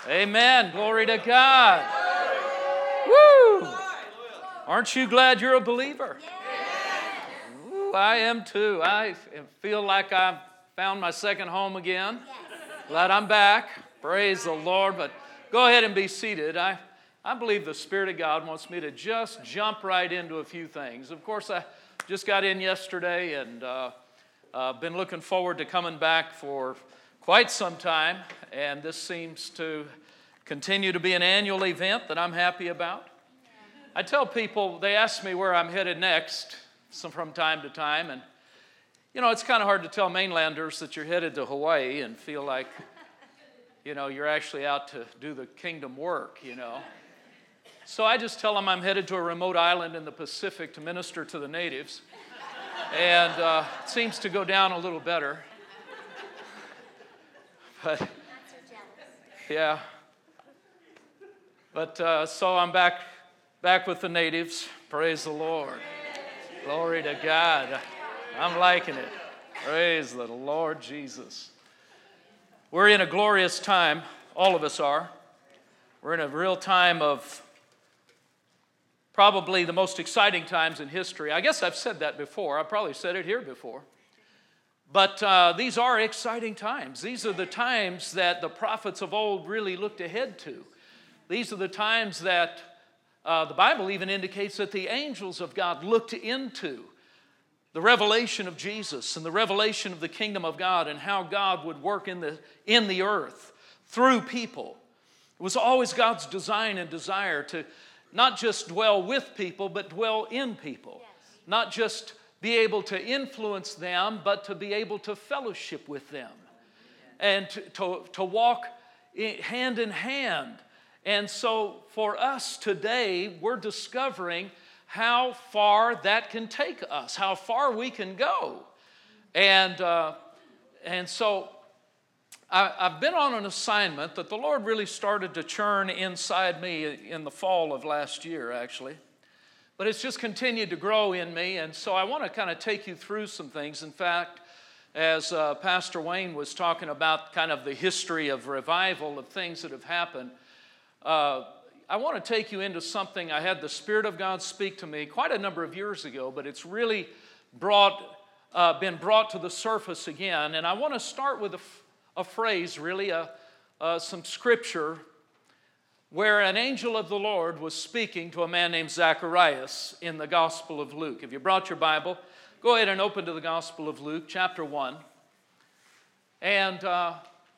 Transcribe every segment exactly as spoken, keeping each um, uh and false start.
Amen. Glory to God. Woo! Aren't you glad you're a believer? Ooh, I am too. I feel like I've found my second home again. Glad I'm back. Praise the Lord. But go ahead and be seated. I, I believe the Spirit of God wants me to just jump right into a few things. Of course, I just got in yesterday and uh, uh, been looking forward to coming back for quite some time. And this seems to continue to be an annual event that I'm happy about. I tell people, they ask me where I'm headed next some, from time to time. And, you know, it's kind of hard to tell mainlanders that you're headed to Hawaii and feel like, you know, you're actually out to do the kingdom work, you know. So I just tell them I'm headed to a remote island in the Pacific to minister to the natives. And uh, it seems to go down a little better. But, yeah. But uh, so I'm back, back with the natives. Praise the Lord. Glory to God. I'm liking it. Praise the Lord Jesus. We're in a glorious time. All of us are. We're in a real time of probably the most exciting times in history. I guess I've said that before. I've probably said it here before. But uh, these are exciting times. These are the times that the prophets of old really looked ahead to. These are the times that uh, the Bible even indicates that the angels of God looked into the revelation of Jesus and the revelation of the kingdom of God and how God would work in the, in the earth through people. It was always God's design and desire to not just dwell with people, but dwell in people. Yes. Not just be able to influence them, but to be able to fellowship with them. And to, to, to walk hand in hand. And so for us today, we're discovering how far that can take us, how far we can go. And, uh, and so I, I've been on an assignment that the Lord really started to churn inside me in the fall of last year, actually. But it's just continued to grow in me, and so I want to kind of take you through some things. In fact, as uh, Pastor Wayne was talking about kind of the history of revival, of things that have happened, uh, I want to take you into something I had the Spirit of God speak to me quite a number of years ago, but it's really brought, uh, been brought to the surface again. And I want to start with a, a phrase, really, a, uh, some scripture where an angel of the Lord was speaking to a man named Zacharias in the Gospel of Luke. If you brought your Bible, go ahead and open to the Gospel of Luke, chapter one. And uh,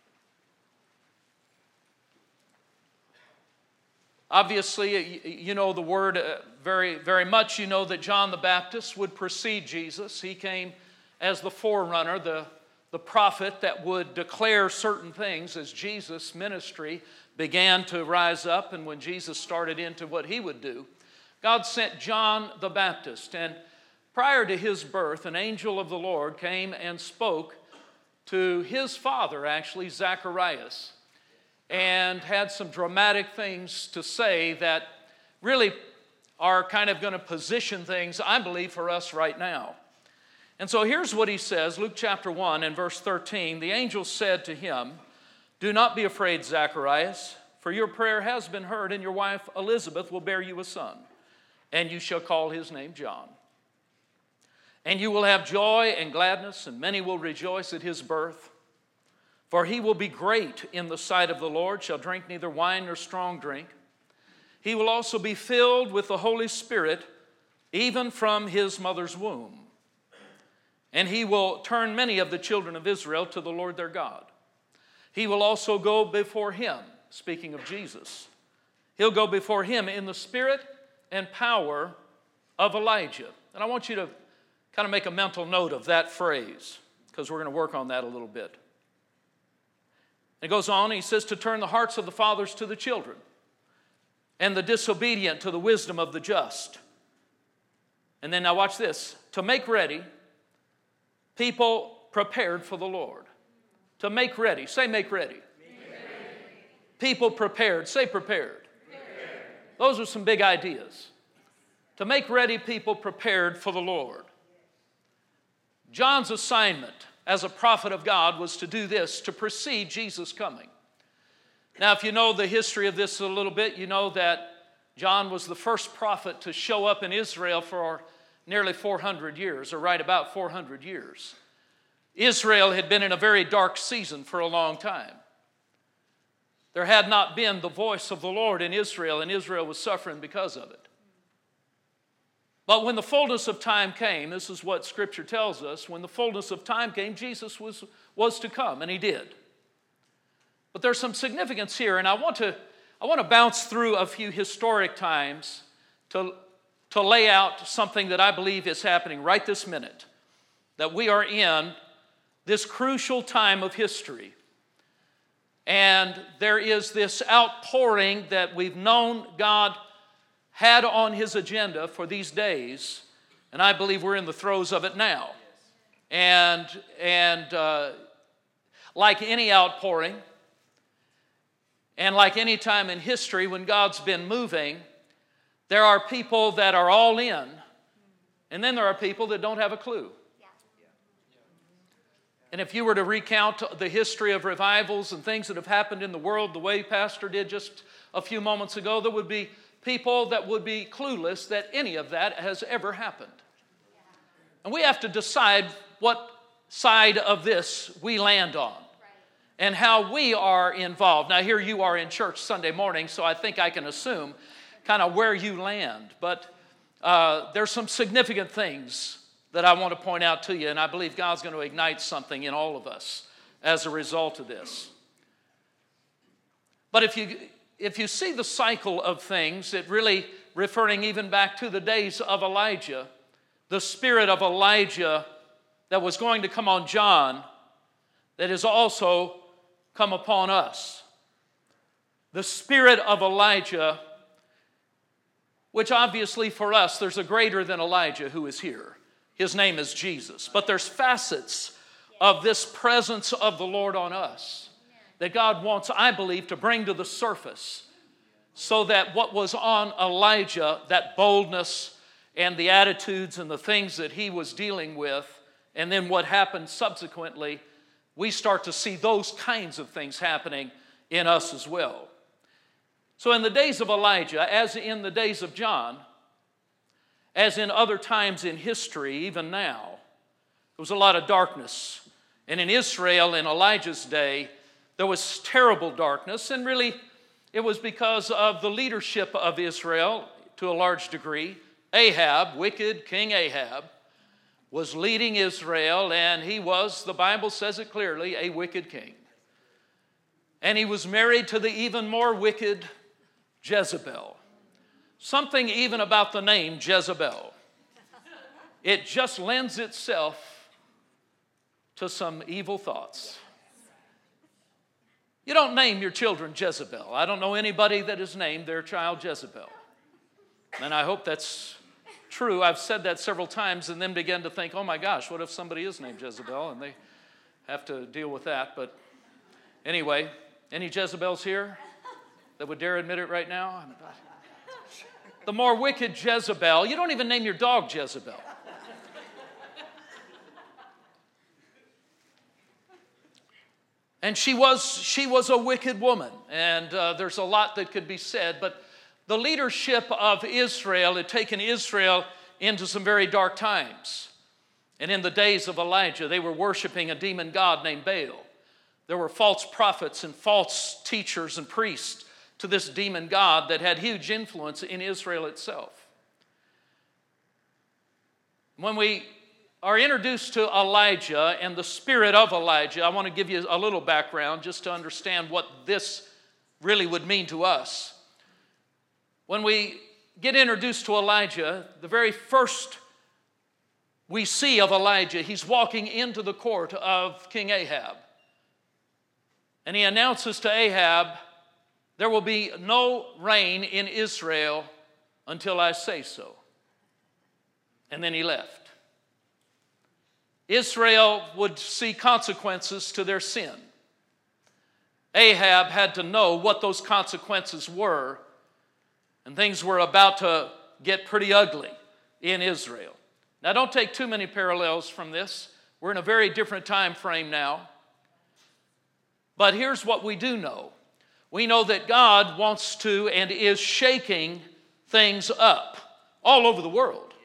obviously, you know the word very, very much. You know that John the Baptist would precede Jesus. He came as the forerunner, the, the prophet that would declare certain things as Jesus' ministry began to rise up, and when Jesus started into what he would do, God sent John the Baptist. And prior to his birth, an angel of the Lord came and spoke to his father, actually, Zacharias, and had some dramatic things to say that really are kind of going to position things, I believe, for us right now. And so here's what he says, Luke chapter one and verse thirteen. The angel said to him, "Do not be afraid, Zacharias, for your prayer has been heard, and your wife Elizabeth will bear you a son, and you shall call his name John. And you will have joy and gladness, and many will rejoice at his birth. For he will be great in the sight of the Lord, shall drink neither wine nor strong drink. He will also be filled with the Holy Spirit, even from his mother's womb. And he will turn many of the children of Israel to the Lord their God. He will also go before him," speaking of Jesus, "he'll go before him in the spirit and power of Elijah." And I want you to kind of make a mental note of that phrase, because we're going to work on that a little bit. It goes on, he says, "to turn the hearts of the fathers to the children, and the disobedient to the wisdom of the just." And then now watch this, "to make ready people prepared for the Lord." To make ready. Say make ready. Make ready. People prepared. Say prepared. Prepared. Those are some big ideas. To make ready people prepared for the Lord. John's assignment as a prophet of God was to do this, to precede Jesus' coming. Now, if you know the history of this a little bit, you know that John was the first prophet to show up in Israel for nearly four hundred years, or right about four hundred years. Israel had been in a very dark season for a long time. There had not been the voice of the Lord in Israel, and Israel was suffering because of it. But when the fullness of time came, this is what Scripture tells us, when the fullness of time came, Jesus was, was to come, and he did. But there's some significance here, and I want to, I want to bounce through a few historic times to, to lay out something that I believe is happening right this minute, that we are in this crucial time of history. And there is this outpouring that we've known God had on his agenda for these days, and I believe we're in the throes of it now. And, and uh, like any outpouring, and like any time in history when God's been moving, there are people that are all in, and then there are people that don't have a clue. And if you were to recount the history of revivals and things that have happened in the world the way Pastor did just a few moments ago, there would be people that would be clueless that any of that has ever happened. And we have to decide what side of this we land on and how we are involved. Now, here you are in church Sunday morning, so I think I can assume kind of where you land. But uh, there's some significant things that I want to point out to you, and I believe God's going to ignite something in all of us as a result of this. But if you if you see the cycle of things, it really, referring even back to the days of Elijah, the spirit of Elijah that was going to come on John, that has also come upon us. The spirit of Elijah, which obviously for us, there's a greater than Elijah who is here. His name is Jesus. But there's facets of this presence of the Lord on us that God wants, I believe, to bring to the surface so that what was on Elijah, that boldness and the attitudes and the things that he was dealing with, and then what happened subsequently, we start to see those kinds of things happening in us as well. So in the days of Elijah, as in the days of John, as in other times in history, even now, there was a lot of darkness. And in Israel, in Elijah's day, there was terrible darkness, and really it was because of the leadership of Israel to a large degree. Ahab, wicked King Ahab, was leading Israel, and he was, the Bible says it clearly, a wicked king. And he was married to the even more wicked Jezebel. Something even about the name Jezebel. It just lends itself to some evil thoughts. You don't name your children Jezebel. I don't know anybody that has named their child Jezebel. And I hope that's true. I've said that several times and then began to think, oh my gosh, what if somebody is named Jezebel and they have to deal with that? But anyway, any Jezebels here that would dare admit it right now? The more wicked Jezebel, you don't even name your dog Jezebel. And she was, she was a wicked woman, and uh, there's a lot that could be said, but the leadership of Israel had taken Israel into some very dark times. And in the days of Elijah, they were worshiping a demon god named Baal. There were false prophets and false teachers and priests to this demon god that had huge influence in Israel itself. When we are introduced to Elijah and the spirit of Elijah, I want to give you a little background just to understand what this really would mean to us. When we get introduced to Elijah, the very first we see of Elijah, he's walking into the court of King Ahab. And he announces to Ahab, there will be no rain in Israel until I say so. And then he left. Israel would see consequences to their sin. Ahab had to know what those consequences were, and things were about to get pretty ugly in Israel. Now, don't take too many parallels from this. We're in a very different time frame now. But here's what we do know. we know that God wants to and is shaking things up all over the world.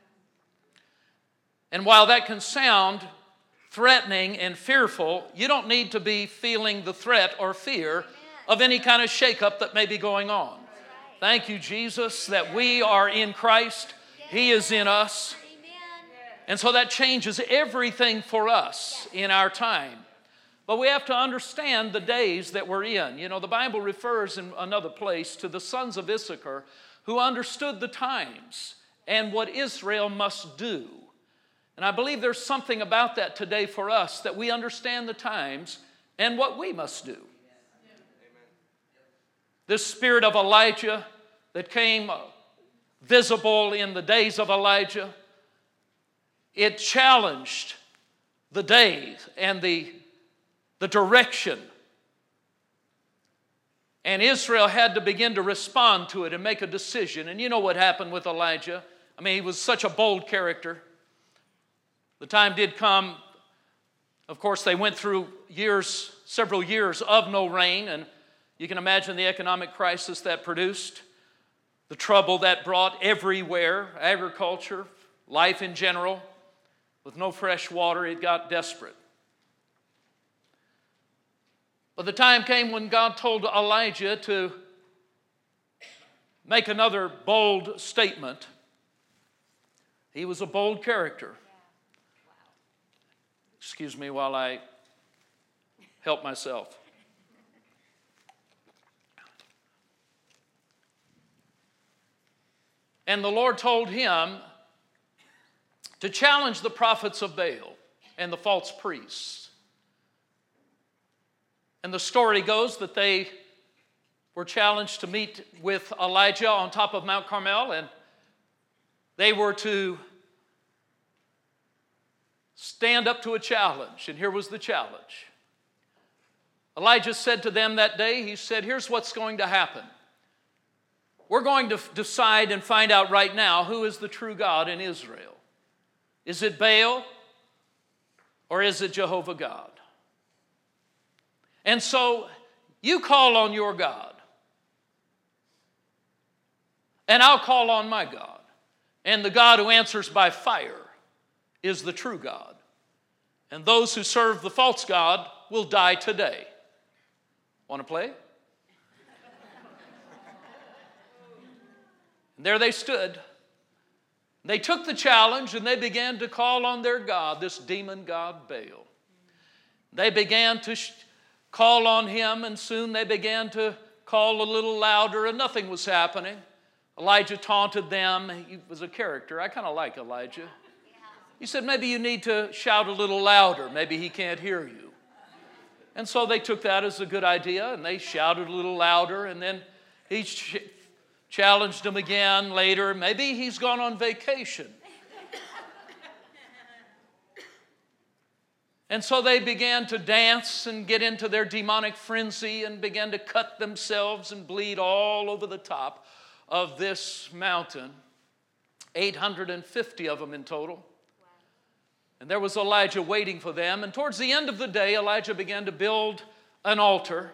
And while that can sound threatening and fearful, you don't need to be feeling the threat or fear of any kind of shakeup that may be going on. Thank you, Jesus, that we are in Christ. He is in us. And so that changes everything for us in our time. But we have to understand the days that we're in. You know, the Bible refers in another place to the sons of Issachar who understood the times and what Israel must do. And I believe there's something about that today for us, that we understand the times and what we must do. This spirit of Elijah that came visible in the days of Elijah, it challenged the days and the, the direction. And Israel had to begin to respond to it and make a decision. And you know what happened with Elijah. I mean, he was such a bold character. The time did come, of course, they went through years, several years of no rain, and you can imagine the economic crisis that produced, the trouble that brought everywhere, agriculture, life in general. With no fresh water, it got desperate. But the time came when God told Elijah to make another bold statement. He was a bold character. Excuse me while I help myself. And the Lord told him to challenge the prophets of Baal and the false priests. And the story goes that they were challenged to meet with Elijah on top of Mount Carmel, and they were to stand up to a challenge. And here was the challenge. Elijah said to them that day, he said, here's what's going to happen. We're going to decide and find out right now who is the true God in Israel. Is it Baal or is it Jehovah God? And so you call on your God, and I'll call on my God. And the God who answers by fire is the true God. And those who serve the false God will die today. Want to play? And there they stood. They took the challenge and they began to call on their God, this demon god Baal. They began to sh- call on him, and soon they began to call a little louder, and nothing was happening. Elijah taunted them. He was a character. I kind of like Elijah. He said, maybe you need to shout a little louder. Maybe he can't hear you. And so they took that as a good idea, and they shouted a little louder, and then he ch- challenged them again later. Maybe he's gone on vacation. And so they began to dance and get into their demonic frenzy and began to cut themselves and bleed all over the top of this mountain. eight hundred fifty of them in total. Wow. And there was Elijah waiting for them. And towards the end of the day, Elijah began to build an altar.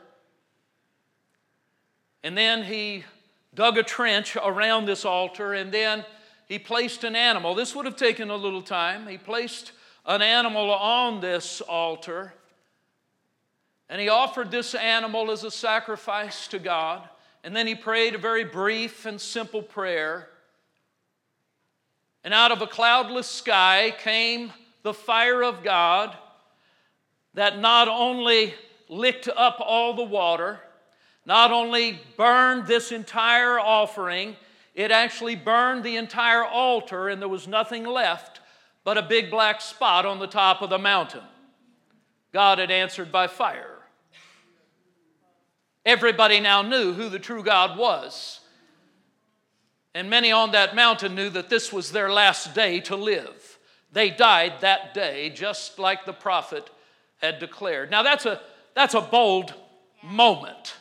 And then he dug a trench around this altar, and then he placed an animal. This would have taken a little time. He placed an animal on this altar, and he offered this animal as a sacrifice to God. And then he prayed a very brief and simple prayer. And out of a cloudless sky came the fire of God that not only licked up all the water, not only burned this entire offering, it actually burned the entire altar, and there was nothing left but a big black spot on the top of the mountain. God had answered by fire. Everybody now knew who the true God was. And many on that mountain knew that this was their last day to live. They died that day, just like the prophet had declared. Now that's a, that's a bold moment.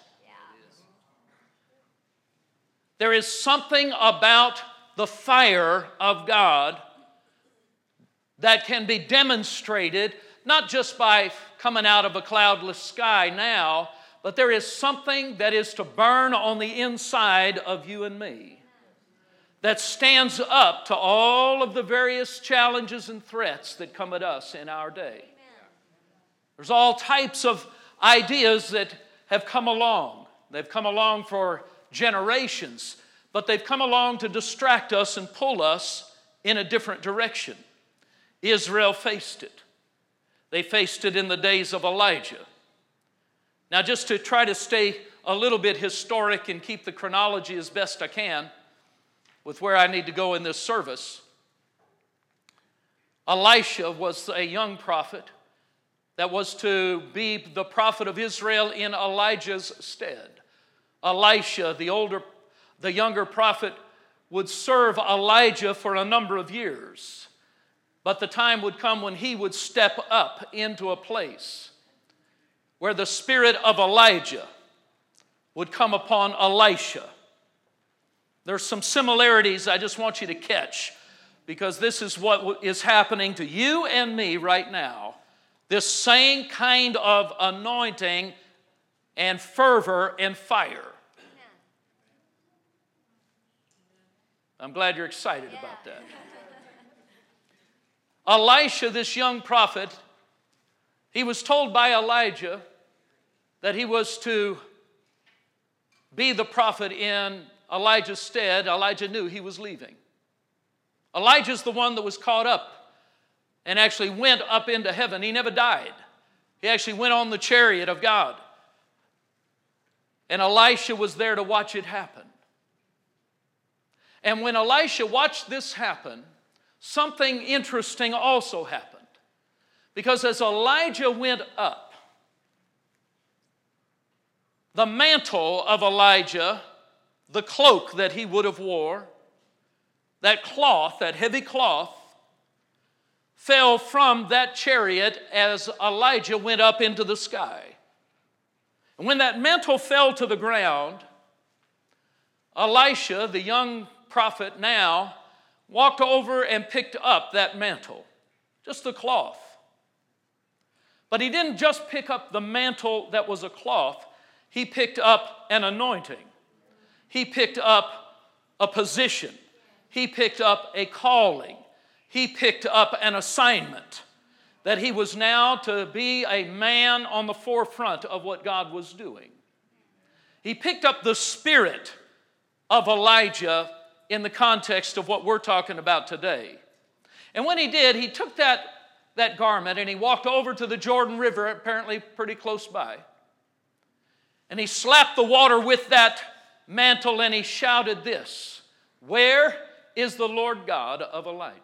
There is something about the fire of God that can be demonstrated not just by coming out of a cloudless sky now, but there is something that is to burn on the inside of you and me that stands up to all of the various challenges and threats that come at us in our day. There's all types of ideas that have come along. They've come along for generations, but they've come along to distract us and pull us in a different direction. Israel faced it. They faced it in the days of Elijah. Now, just to try to stay a little bit historic and keep the chronology as best I can with where I need to go in this service, Elisha was a young prophet that was to be the prophet of Israel in Elijah's stead. Elisha, the older, the younger prophet, would serve Elijah for a number of years. But the time would come when he would step up into a place where the spirit of Elijah would come upon Elisha. There's some similarities I just want you to catch, because this is what is happening to you and me right now. This same kind of anointing and fervor and fire. I'm glad you're excited yeah. about that. Elisha, this young prophet, he was told by Elijah that he was to be the prophet in Elijah's stead. Elijah knew he was leaving. Elijah's the one that was caught up and actually went up into heaven. He never died. He actually went on the chariot of God. And Elisha was there to watch it happen. And when Elisha watched this happen, something interesting also happened. Because as Elijah went up, the mantle of Elijah, the cloak that he would have wore, that cloth, that heavy cloth, fell from that chariot as Elijah went up into the sky. And when that mantle fell to the ground, Elisha, the young prophet now, walked over and picked up that mantle, just the cloth. But he didn't just pick up the mantle that was a cloth, he picked up an anointing. He picked up a position. He picked up a calling. He picked up an assignment that he was now to be a man on the forefront of what God was doing. He picked up the spirit of Elijah in the context of what we're talking about today. And when he did, he took that, that garment and he walked over to the Jordan River, apparently pretty close by. And he slapped the water with that mantle and he shouted this, "Where is the Lord God of Elijah?"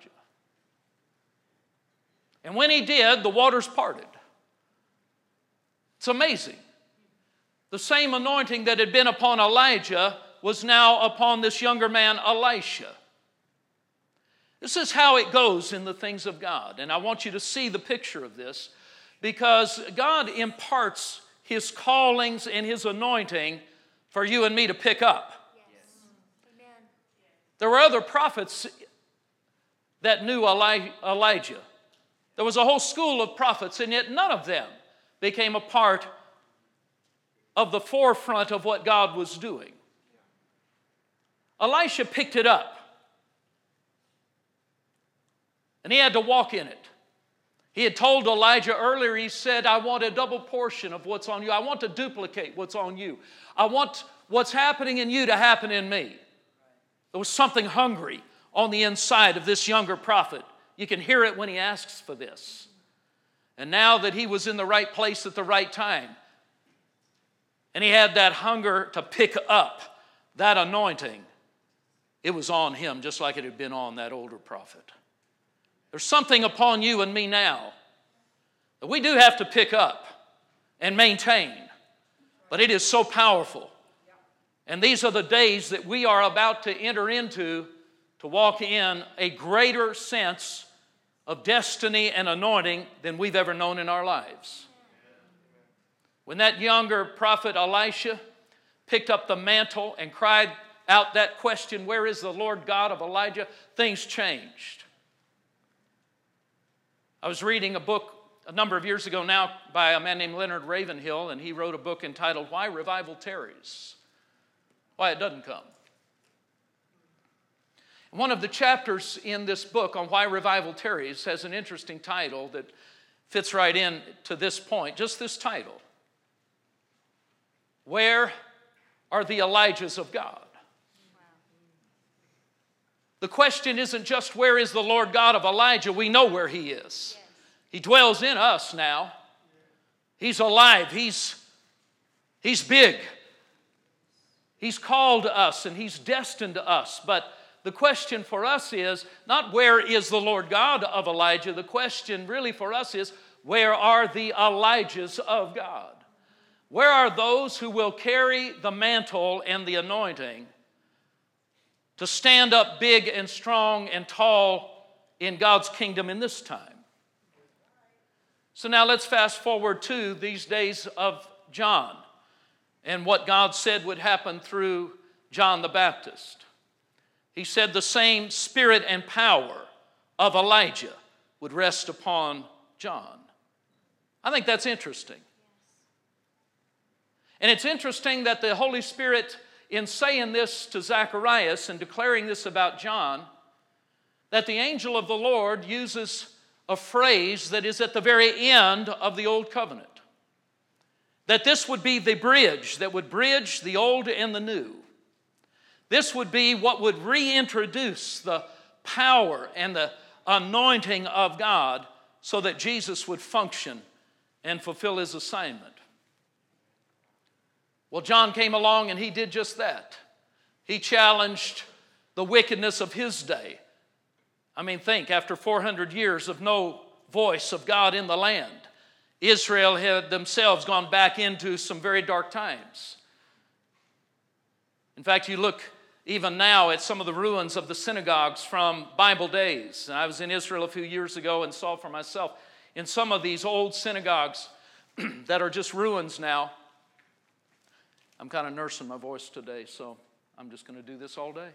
And when he did, the waters parted. It's amazing. The same anointing that had been upon Elijah was now upon this younger man, Elisha. This is how it goes in the things of God. And I want you to see the picture of this, because God imparts His callings and His anointing for you and me to pick up. Yes. Amen. There were other prophets that knew Eli- Elijah. There was a whole school of prophets, and yet none of them became a part of the forefront of what God was doing. Elisha picked it up, and he had to walk in it. He had told Elijah earlier, he said, "I want a double portion of what's on you. I want to duplicate what's on you. I want what's happening in you to happen in me." There was something hungry on the inside of this younger prophet. You can hear it when he asks for this. And now that he was in the right place at the right time, and he had that hunger to pick up that anointing, it was on him just like it had been on that older prophet. There's something upon you and me now that we do have to pick up and maintain, but it is so powerful. And these are the days that we are about to enter into to walk in a greater sense of destiny and anointing than we've ever known in our lives. When that younger prophet Elisha picked up the mantle and cried out that question, "Where is the Lord God of Elijah?" things changed. I was reading a book a number of years ago now by a man named Leonard Ravenhill, and he wrote a book entitled Why Revival Tarries, Why It Doesn't Come. One of the chapters in this book on why revival tarries has an interesting title that fits right in to this point, just this title. Where are the Elijahs of God? The question isn't just where is the Lord God of Elijah? We know where he is. He dwells in us now. He's alive. He's, he's big. He's called us and he's destined us. But the question for us is not where is the Lord God of Elijah. The question really for us is where are the Elijahs of God? Where are those who will carry the mantle and the anointing to stand up big and strong and tall in God's kingdom in this time? So now let's fast forward to these days of John and what God said would happen through John the Baptist. He said the same spirit and power of Elijah would rest upon John. I think that's interesting. And it's interesting that the Holy Spirit, in saying this to Zacharias and declaring this about John, that the angel of the Lord uses a phrase that is at the very end of the Old Covenant. That this would be the bridge that would bridge the old and the new. This would be what would reintroduce the power and the anointing of God so that Jesus would function and fulfill his assignment. Well, John came along and he did just that. He challenged the wickedness of his day. I mean, think, after four hundred years of no voice of God in the land, Israel had themselves gone back into some very dark times. In fact, you look even now at some of the ruins of the synagogues from Bible days. And I was in Israel a few years ago and saw for myself in some of these old synagogues that are just ruins now. I'm kind of nursing my voice today, so I'm just going to do this all day.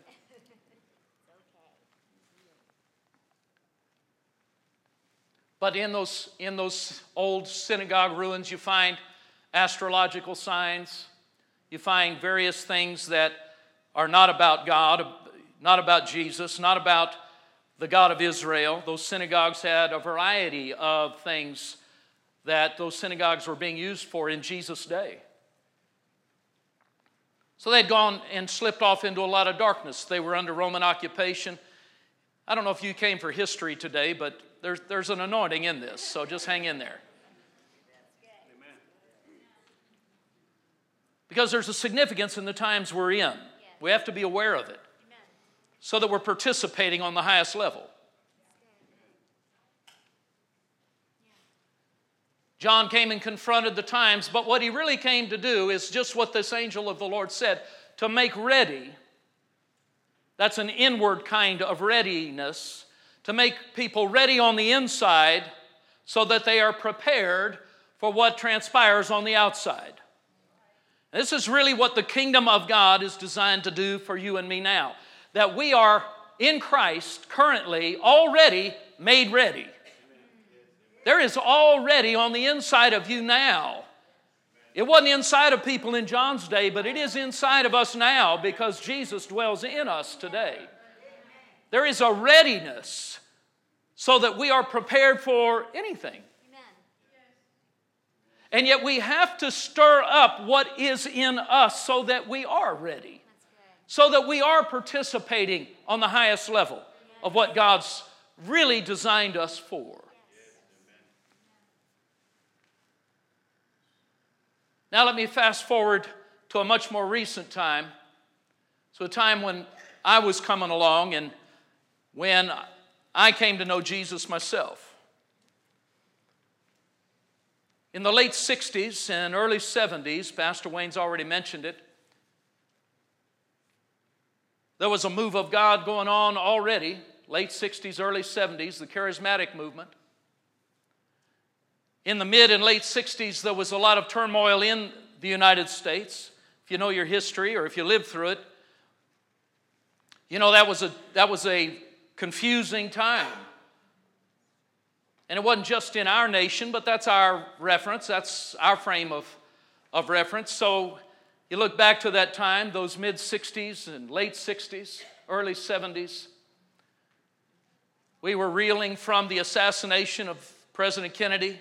But in those, in those old synagogue ruins, you find astrological signs. You find various things that are not about God, not about Jesus, not about the God of Israel. Those synagogues had a variety of things that those synagogues were being used for in Jesus' day. So they'd gone and slipped off into a lot of darkness. They were under Roman occupation. I don't know if you came for history today, but there's, there's an anointing in this, so just hang in there. Because there's a significance in the times we're in. We have to be aware of it so that we're participating on the highest level. John came and confronted the times, but what he really came to do is just what this angel of the Lord said, to make ready. That's an inward kind of readiness, to make people ready on the inside so that they are prepared for what transpires on the outside. This is really what the kingdom of God is designed to do for you and me now. That we are in Christ currently already made ready. There is already on the inside of you now. It wasn't inside of people in John's day, but it is inside of us now because Jesus dwells in us today. There is a readiness so that we are prepared for anything. And yet we have to stir up what is in us so that we are ready. So that we are participating on the highest level of what God's really designed us for. Now let me fast forward to a much more recent time. So a time when I was coming along and when I came to know Jesus myself. In the late sixties and early seventies, Pastor Wayne's already mentioned it, there was a move of God going on already, late sixties, early seventies, the charismatic movement. In the mid and late sixties, there was a lot of turmoil in the United States. If you know your history or if you lived through it, you know that was a, that was a confusing time. And it wasn't just in our nation, but that's our reference. That's our frame of, of reference. So you look back to that time, those mid-sixties and late sixties, early seventies. We were reeling from the assassination of President Kennedy.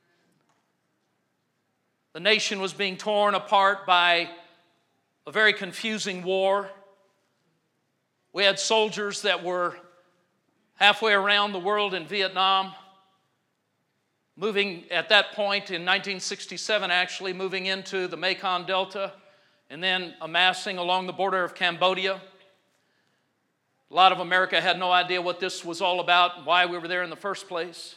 The nation was being torn apart by a very confusing war. We had soldiers that were halfway around the world in Vietnam, moving at that point in nineteen sixty-seven, actually moving into the Mekong Delta and then amassing along the border of Cambodia. A lot of America had no idea what this was all about and why we were there in the first place.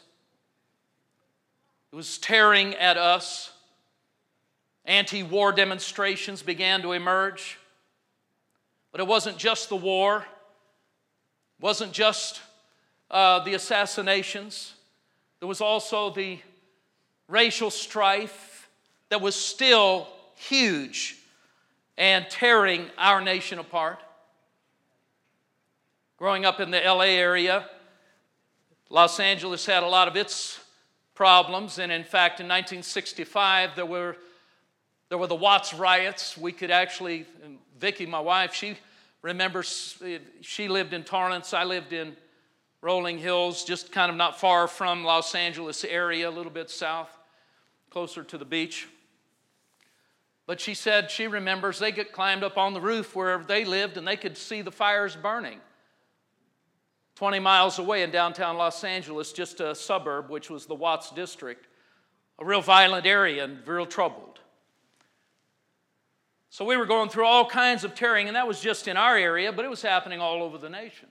It was tearing at us. Anti-war demonstrations began to emerge. But it wasn't just the war. It wasn't just uh, the assassinations. There was also the racial strife that was still huge and tearing our nation apart. Growing up in the L A area, Los Angeles had a lot of its problems, and in fact, in nineteen sixty-five, there were there were the Watts riots. We could actually, Vicki, my wife, she remembers, she lived in Torrance, I lived in Rolling Hills, just kind of not far from Los Angeles area, a little bit south, closer to the beach. But she said she remembers they get climbed up on the roof where they lived and they could see the fires burning. twenty miles away in downtown Los Angeles, just a suburb, which was the Watts district, a real violent area and real troubled. So we were going through all kinds of tearing, and that was just in our area, but it was happening all over the nation.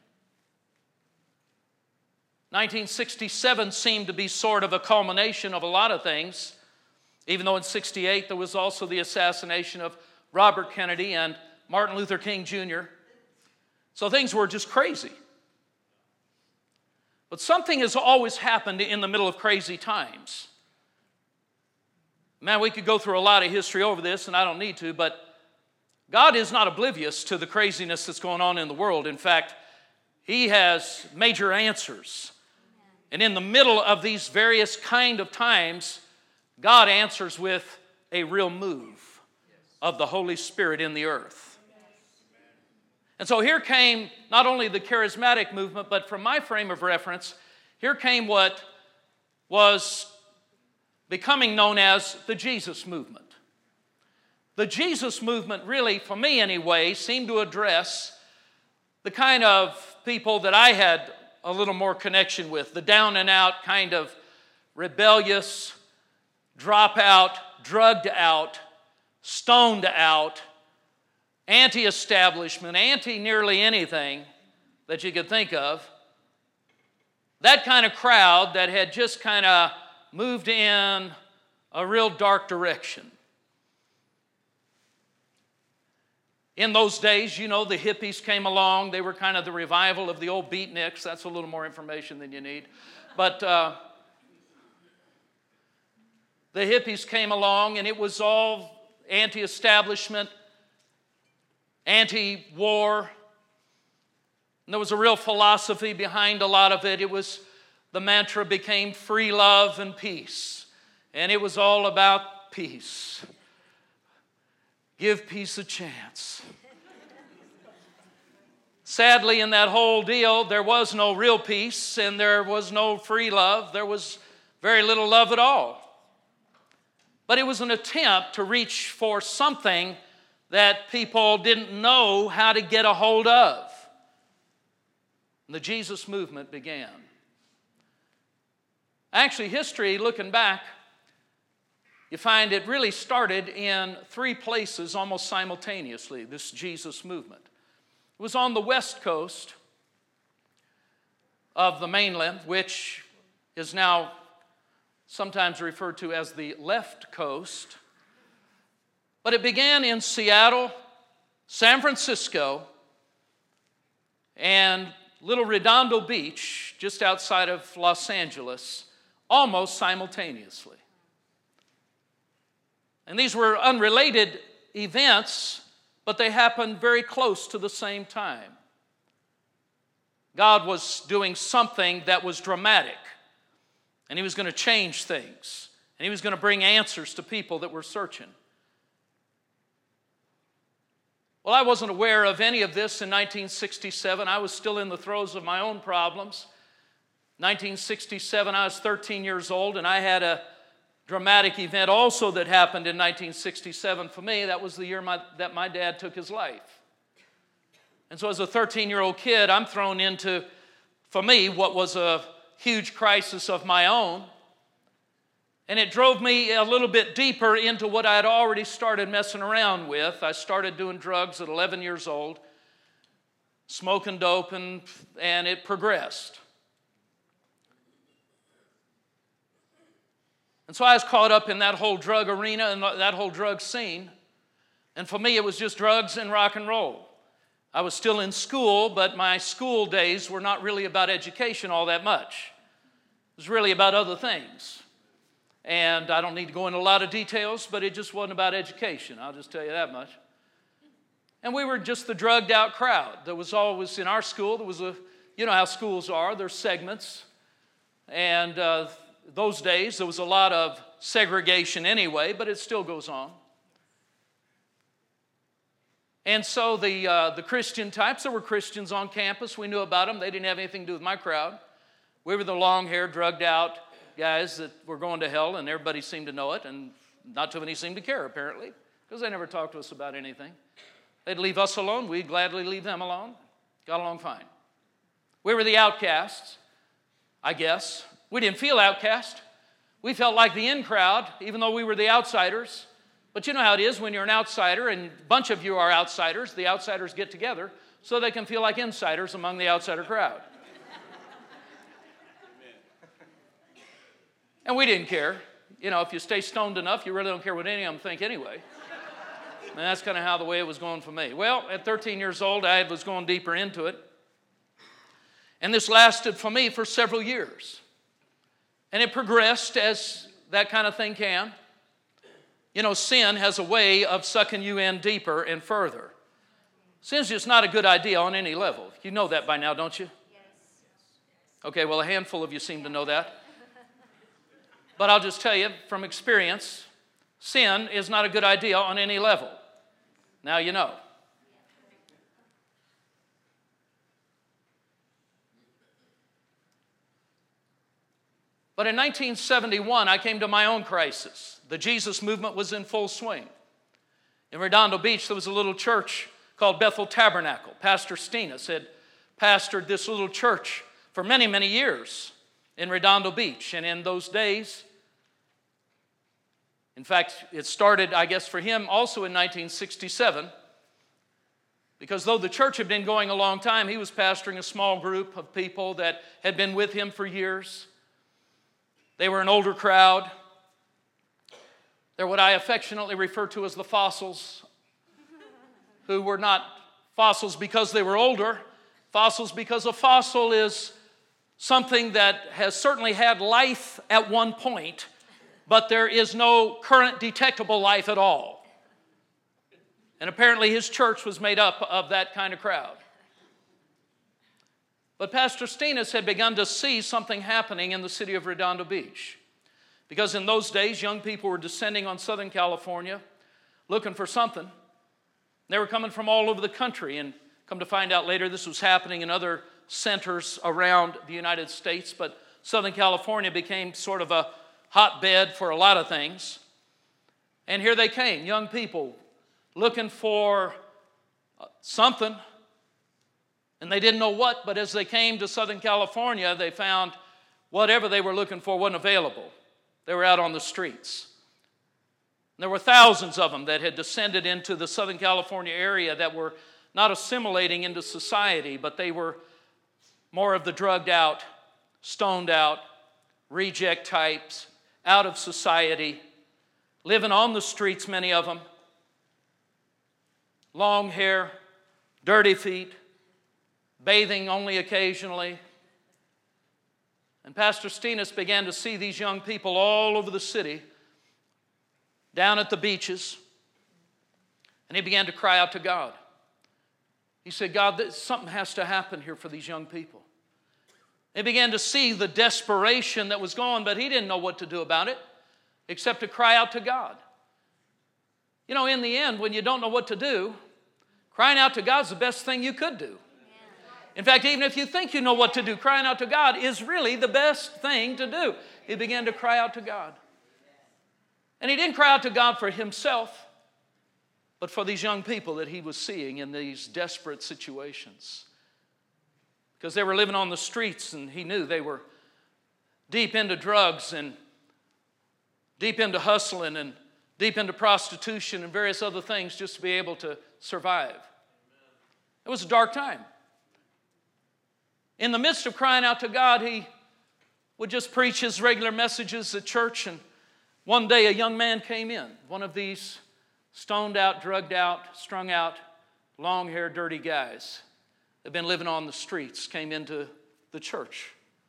nineteen sixty-seven seemed to be sort of a culmination of a lot of things, even though in sixty-eight there was also the assassination of Robert Kennedy and Martin Luther King Junior So things were just crazy. But something has always happened in the middle of crazy times. Man, we could go through a lot of history over this, and I don't need to, but God is not oblivious to the craziness that's going on in the world. In fact, He has major answers. And in the middle of these various kind of times, God answers with a real move of the Holy Spirit in the earth. And so here came not only the charismatic movement, but from my frame of reference, here came what was becoming known as the Jesus movement. The Jesus movement really, for me anyway, seemed to address the kind of people that I had a little more connection with, the down and out kind of rebellious, drop out, drugged out, stoned out, anti-establishment, anti-nearly anything that you could think of. That kind of crowd that had just kind of moved in a real dark direction. In those days, you know, the hippies came along. They were kind of the revival of the old beatniks. That's a little more information than you need. But uh, the hippies came along, and it was all anti-establishment, anti-war. And there was a real philosophy behind a lot of it. It was, the mantra became free love and peace. And it was all about peace. Give peace a chance. Sadly, in that whole deal, there was no real peace and there was no free love. There was very little love at all. But it was an attempt to reach for something that people didn't know how to get a hold of. And the Jesus movement began. Actually, history, looking back, you find it really started in three places almost simultaneously, this Jesus movement. It was on the west coast of the mainland, which is now sometimes referred to as the left coast. But it began in Seattle, San Francisco, and Little Redondo Beach, just outside of Los Angeles, almost simultaneously. And these were unrelated events, but they happened very close to the same time. God was doing something that was dramatic And he was going to change things. And he was going to bring answers to people that were searching. Well, I wasn't aware of any of this in nineteen sixty-seven. I was still in the throes of my own problems. nineteen sixty-seven, I was thirteen years old, and I had a dramatic event also that happened in nineteen sixty-seven for me. That was the year my, that my dad took his life. And so as a thirteen-year-old kid, I'm thrown into, for me, what was a huge crisis of my own. And it drove me a little bit deeper into what I had already started messing around with. I started doing drugs at eleven years old, smoking dope, and, and it progressed. And so I was caught up in that whole drug arena and that whole drug scene. And for me, it was just drugs and rock and roll. I was still in school, but my school days were not really about education all that much. It was really about other things. And I don't need to go into a lot of details, but it just wasn't about education. I'll just tell you that much. And we were just the drugged out crowd. There was always, in our school, there was a, you know how schools are, there's segments. And uh, those days, there was a lot of segregation anyway, but it still goes on. And so the, uh, the Christian types, there were Christians on campus. We knew about them. They didn't have anything to do with my crowd. We were the long-haired, drugged-out guys that were going to hell, and everybody seemed to know it, and not too many seemed to care, apparently, because they never talked to us about anything. They'd leave us alone. We'd gladly leave them alone. Got along fine. We were the outcasts, I guess. We didn't feel outcast. We felt like the in crowd, even though we were the outsiders. But you know how it is when you're an outsider, and a bunch of you are outsiders. The outsiders get together so they can feel like insiders among the outsider crowd. And we didn't care. You know, if you stay stoned enough, you really don't care what any of them think anyway. And that's kind of how the way it was going for me. Well, at thirteen years old, I was going deeper into it. And this lasted for me for several years. And it progressed as that kind of thing can. You know, sin has a way of sucking you in deeper and further. Sin's just not a good idea on any level. You know that by now, don't you? Yes. Okay, well, a handful of you seem to know that. But I'll just tell you from experience, sin is not a good idea on any level. Now you know. But in nineteen seventy-one, I came to my own crisis. The Jesus movement was in full swing. In Redondo Beach, there was a little church called Bethel Tabernacle. Pastor Stenis had pastored this little church for many, many years in Redondo Beach. And in those days, in fact, it started, I guess, for him also in nineteen sixty-seven, because though the church had been going a long time, he was pastoring a small group of people that had been with him for years. They were an older crowd. They're what I affectionately refer to as the fossils, who were not fossils because they were older, fossils because a fossil is something that has certainly had life at one point, but there is no current detectable life at all. And apparently his church was made up of that kind of crowd. But Pastor Stenis had begun to see something happening in the city of Redondo Beach. Because in those days, young people were descending on Southern California looking for something. They were coming from all over the country, and come to find out later this was happening in other centers around the United States, but Southern California became sort of a hotbed for a lot of things. And here they came, young people looking for something, and they didn't know what, but as they came to Southern California, they found whatever they were looking for wasn't available. They were out on the streets. And there were thousands of them that had descended into the Southern California area that were not assimilating into society, but they were more of the drugged out, stoned out, reject types, out of society, living on the streets, many of them. Long hair, dirty feet, bathing only occasionally. And Pastor Stenis began to see these young people all over the city, down at the beaches, and he began to cry out to God. He said, God, something has to happen here for these young people. He began to see the desperation that was going, but he didn't know what to do about it except to cry out to God. You know, in the end, when you don't know what to do, crying out to God is the best thing you could do. In fact, even if you think you know what to do, crying out to God is really the best thing to do. He began to cry out to God. And he didn't cry out to God for himself, but for these young people that he was seeing in these desperate situations. Because they were living on the streets, and he knew they were deep into drugs and deep into hustling and deep into prostitution and various other things just to be able to survive. It was a dark time. In the midst of crying out to God, he would just preach his regular messages at church, and one day a young man came in, one of these stoned out, drugged out, strung out, long-haired, dirty guys that had been living on the streets, came into the church.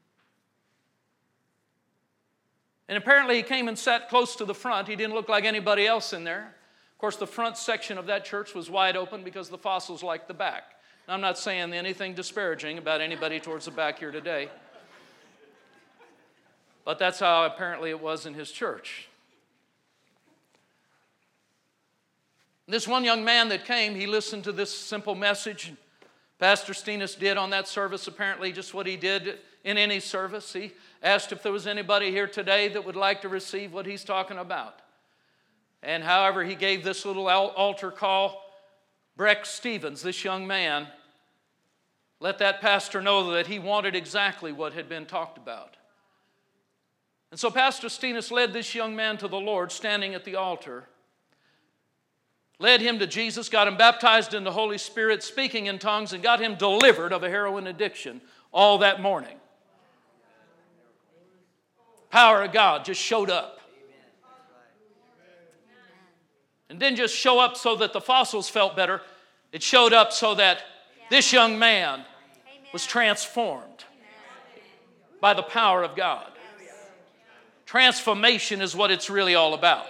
And apparently he came and sat close to the front. He didn't look like anybody else in there. Of course, the front section of that church was wide open because the fossils liked the back. Now, I'm not saying anything disparaging about anybody towards the back here today. But that's how apparently it was in his church. This one young man that came, he listened to this simple message. Pastor Steenis did on that service apparently just what he did in any service. He asked if there was anybody here today that would like to receive what he's talking about. And however, he gave this little altar call. Breck Stevens, this young man, let that pastor know that he wanted exactly what had been talked about. And so Pastor Steenis led this young man to the Lord standing at the altar, led him to Jesus, got him baptized in the Holy Spirit, speaking in tongues, and got him delivered of a heroin addiction all that morning. Power of God just showed up. And didn't just show up so that the fossils felt better. It showed up so that this young man was transformed by the power of God. Transformation is what it's really all about.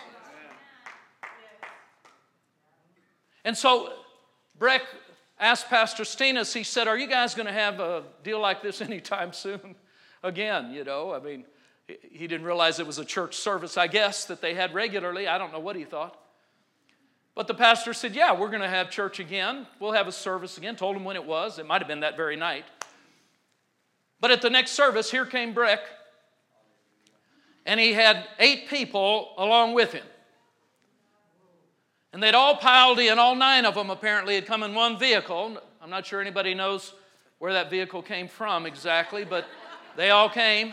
And so Breck asked Pastor Steenis, he said, are you guys going to have a deal like this anytime soon? Again, you know, I mean, he didn't realize it was a church service, I guess, that they had regularly. I don't know what he thought. But the pastor said, yeah, we're going to have church again. We'll have a service again. Told him when it was. It might have been that very night. But at the next service, here came Breck. And he had eight people along with him. And they'd all piled in. All nine of them apparently had come in one vehicle. I'm not sure anybody knows where that vehicle came from exactly, but they all came.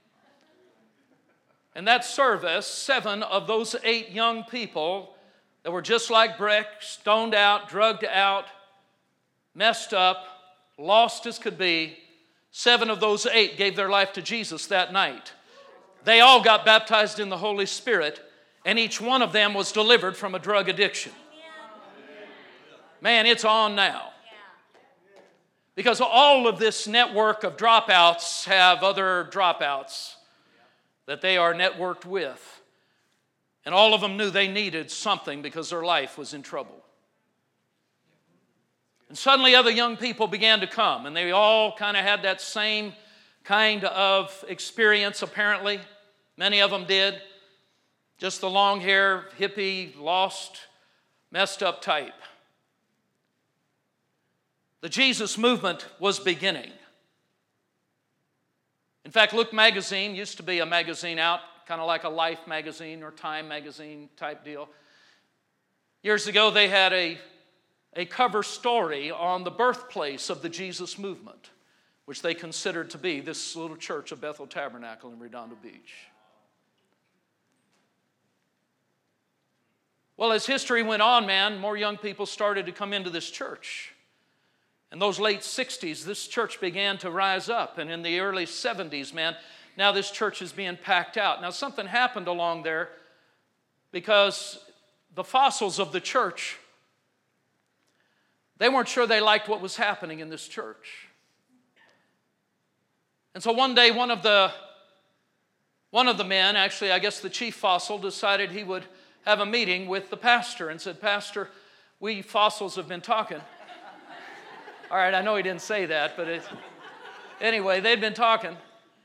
And that service, seven of those eight young people that were just like Breck, stoned out, drugged out, messed up, lost as could be, seven of those eight gave their life to Jesus that night. They all got baptized in the Holy Spirit, and each one of them was delivered from a drug addiction. Man, it's on now. Because all of this network of dropouts have other dropouts that they are networked with. And all of them knew they needed something because their life was in trouble. And suddenly other young people began to come, and they all kind of had that same kind of experience apparently. Many of them did. Just the long hair, hippie, lost, messed up type. The Jesus movement was beginning. In fact, Look magazine used to be a magazine out, kind of like a Life magazine or Time magazine type deal. Years ago, they had a, a cover story on the birthplace of the Jesus movement, which they considered to be this little church of Bethel Tabernacle in Redondo Beach. Well, as history went on, man, more young people started to come into this church. In those late sixties, this church began to rise up. And in the early seventies, man, now this church is being packed out. Now, something happened along there because the fossils of the church, they weren't sure they liked what was happening in this church. And so one day, one of the, one of the men, actually, I guess the chief fossil, decided he would have a meeting with the pastor and said, Pastor, we fossils have been talking. All right, I know he didn't say that, but it, Anyway, they'd been talking.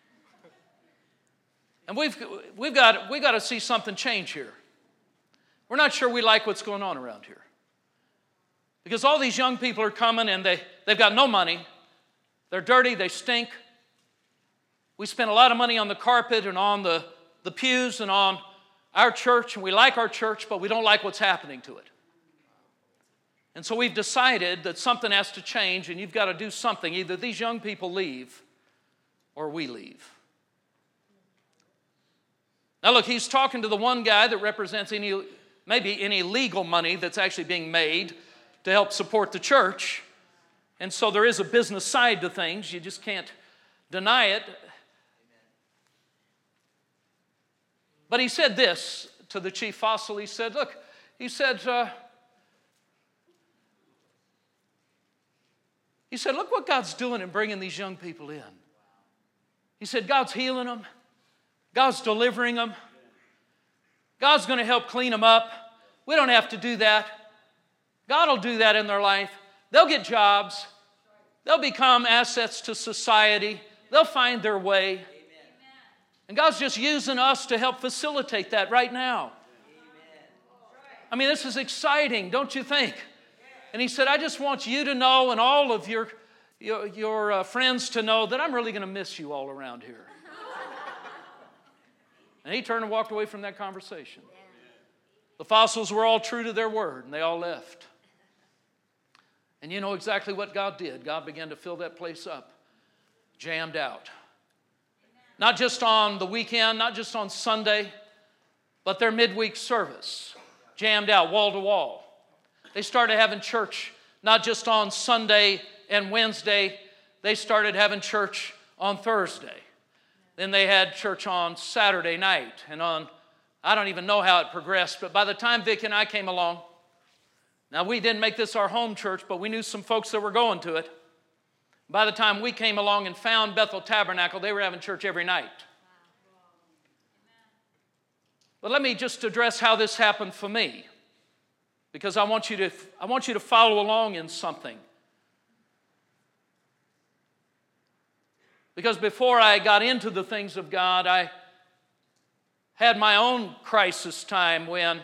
And we've, we've got, we've got to see something change here. We're not sure we like what's going on around here. Because all these young people are coming and they, they've got no money. They're dirty, they stink. We spend a lot of money on the carpet and on the, the pews and on our church, and we like our church, but we don't like what's happening to it. And so we've decided that something has to change, and you've got to do something. Either these young people leave or we leave. Now look, he's talking to the one guy that represents any, maybe any legal money that's actually being made to help support the church. And so there is a business side to things. You just can't deny it. But he said this to the chief fossil. He said, look, he said, uh, he said, look what God's doing in bringing these young people in. He said, God's healing them. God's delivering them. God's going to help clean them up. We don't have to do that. God will do that in their life. They'll get jobs. They'll become assets to society. They'll find their way. Amen. And God's just using us to help facilitate that right now. Amen. I mean, this is exciting, don't you think? And he said, I just want you to know and all of your, your, your uh, friends to know that I'm really going to miss you all around here. And he turned and walked away from that conversation. The fossils were all true to their word, and they all left. And you know exactly what God did. God began to fill that place up, jammed out. Not just on the weekend, not just on Sunday, but their midweek service, jammed out, wall to wall. They started having church not just on Sunday and Wednesday, they started having church on Thursday. Then they had church on Saturday night, and on, I don't even know how it progressed, but by the time Vic and I came along, now we didn't make this our home church, but we knew some folks that were going to it. By the time we came along and found Bethel Tabernacle, they were having church every night. But let me just address how this happened for me, because I want you to, I want you to follow along in something. Because before I got into the things of God, I had my own crisis time when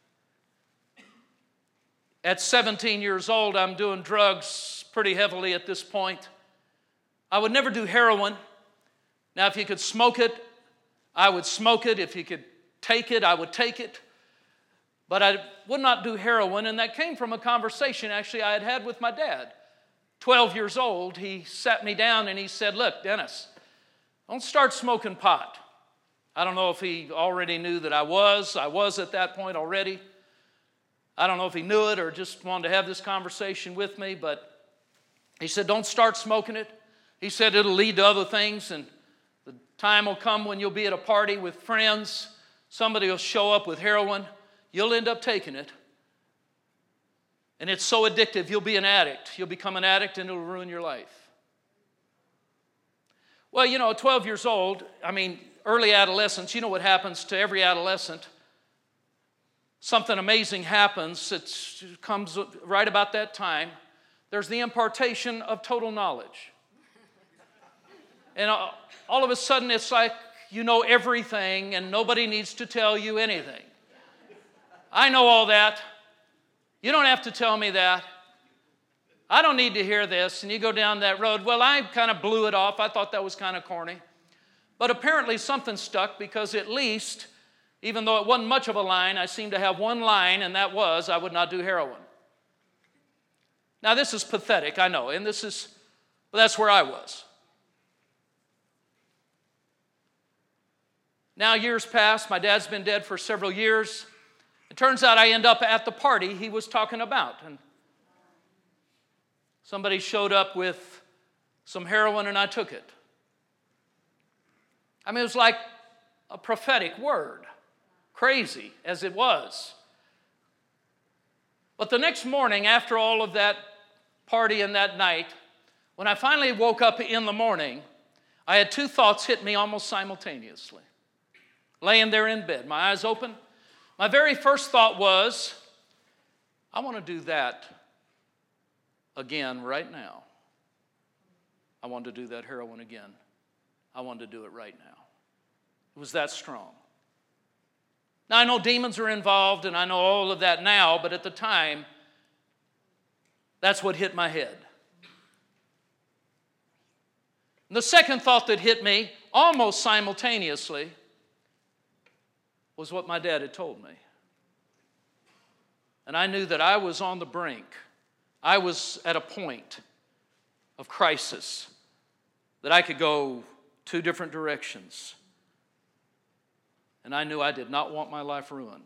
at seventeen years old, I'm doing drugs pretty heavily at this point. I would never do heroin. Now, if you could smoke it, I would smoke it. If you could take it, I would take it. But I would not do heroin, and that came from a conversation actually I had had with my dad. twelve years old, he sat me down and he said, look, Dennis, don't start smoking pot. I don't know if he already knew that I was. I was at that point already. I don't know if he knew it or just wanted to have this conversation with me, but he said, don't start smoking it. He said it'll lead to other things, and the time will come when you'll be at a party with friends. Somebody will show up with heroin. You'll end up taking it. And it's so addictive, you'll be an addict. You'll become an addict, and it'll ruin your life. Well, you know, twelve years old, I mean, early adolescence, you know what happens to every adolescent. Something amazing happens. It comes right about that time. There's the impartation of total knowledge. And all of a sudden, it's like you know everything and nobody needs to tell you anything. I know all that. You don't have to tell me that. I don't need to hear this. And you go down that road. Well, I kind of blew it off. I thought that was kind of corny. But apparently something stuck, because at least, even though it wasn't much of a line, I seemed to have one line, and that was, I would not do heroin. Now, this is pathetic, I know, and this is, but that's where I was. Now, years pass. My dad's been dead for several years. It turns out I end up at the party he was talking about, and somebody showed up with some heroin, and I took it. I mean, it was like a prophetic word. Crazy as it was. But the next morning, after all of that party and that night, when I finally woke up in the morning, I had two thoughts hit me almost simultaneously. Laying there in bed, my eyes open, my very first thought was, I want to do that again right now. I wanted to do that heroin again. I wanted to do it right now. It was that strong. Now, I know demons are involved, and I know all of that now, but at the time, that's what hit my head. And the second thought that hit me almost simultaneously was what my dad had told me. And I knew that I was on the brink. I was at a point of crisis, that I could go two different directions. And I knew I did not want my life ruined.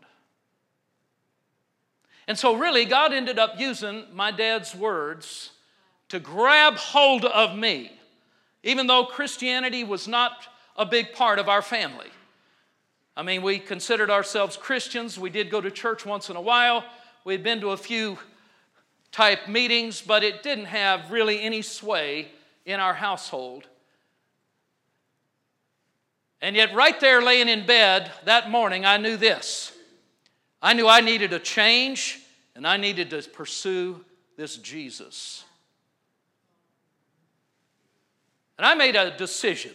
And so really, God ended up using my dad's words to grab hold of me, even though Christianity was not a big part of our family. I mean, we considered ourselves Christians. We did go to church once in a while. We'd been to a few type meetings, but it didn't have really any sway in our household. And yet right there laying in bed that morning, I knew this. I knew I needed a change, and I needed to pursue this Jesus. And I made a decision.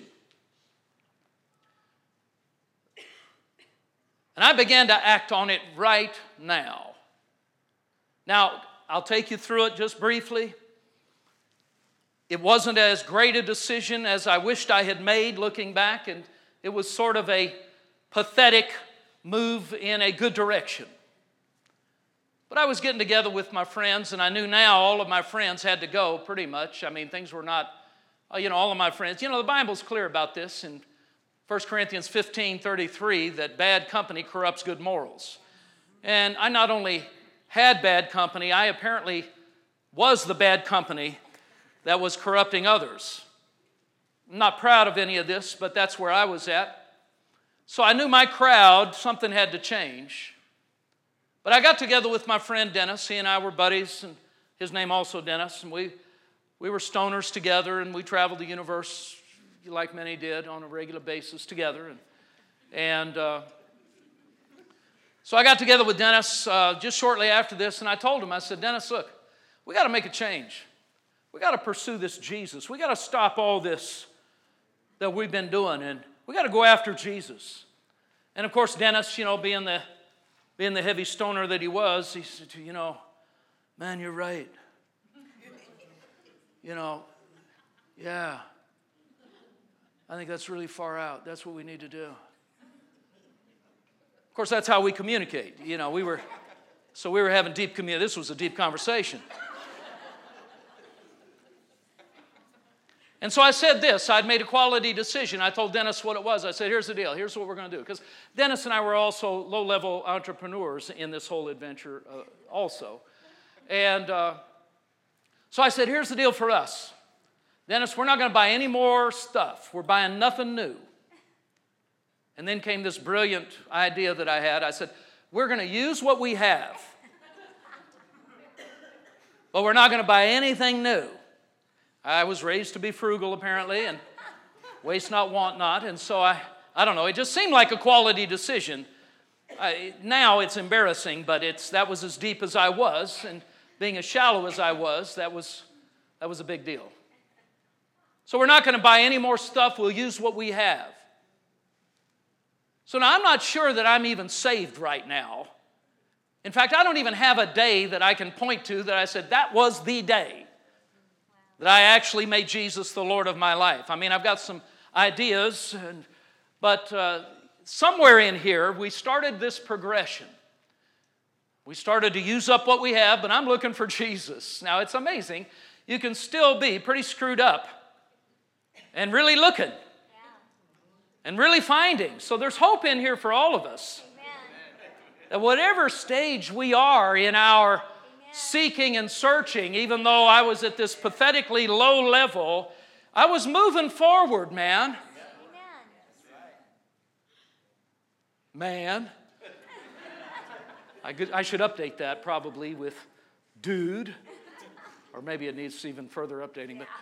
And I began to act on it right now. Now, I'll take you through it just briefly. It wasn't as great a decision as I wished I had made looking back, and it was sort of a pathetic move in a good direction. But I was getting together with my friends, and I knew now all of my friends had to go pretty much. I mean, things were not, you know, all of my friends. You know, the Bible's clear about this in First Corinthians fifteen thirty-three, that bad company corrupts good morals. And I not only had bad company, I apparently was the bad company that was corrupting others. I'm not proud of any of this, but that's where I was at. So I knew my crowd, something had to change. But I got together with my friend Dennis. He and I were buddies, and his name also Dennis. And we, we were stoners together, and we traveled the universe like many did on a regular basis together. And, and uh, so I got together with Dennis uh, just shortly after this, and I told him, I said, Dennis, look, we got to make a change. We got to pursue this Jesus. We got to stop all this that we've been doing, and we got to go after Jesus. And of course, Dennis, you know, being the being the heavy stoner that he was, he said, you know, man, you're right. You know, yeah. I think that's really far out. That's what we need to do. Of course, that's how we communicate. You know, we were, so we were having deep communication. This was a deep conversation. And so I said this. I'd made a quality decision. I told Dennis what it was. I said, here's the deal. Here's what we're going to do. Because Dennis and I were also low-level entrepreneurs in this whole adventure uh, also. And uh, so I said, here's the deal for us. Dennis, we're not going to buy any more stuff. We're buying nothing new. And then came this brilliant idea that I had. I said, we're going to use what we have. But we're not going to buy anything new. I was raised to be frugal, apparently, and waste not, want not. And so I, I don't know, it just seemed like a quality decision. I, now it's embarrassing, but it's that was as deep as I was, and being as shallow as I was, that was, that was a big deal. So we're not going to buy any more stuff. We'll use what we have. So now I'm not sure that I'm even saved right now. In fact, I don't even have a day that I can point to that I said, that was the day that I actually made Jesus the Lord of my life. I mean, I've got some ideas, and, but uh, somewhere in here, we started this progression. We started to use up what we have, but I'm looking for Jesus. Now, it's amazing. You can still be pretty screwed up and really looking yeah. and really finding. So there's hope in here for all of us. Amen. That whatever stage we are in our seeking and searching, even though I was at this pathetically low level, I was moving forward, man. Man. I, could, I should update that probably with dude, or maybe it needs even further updating. But,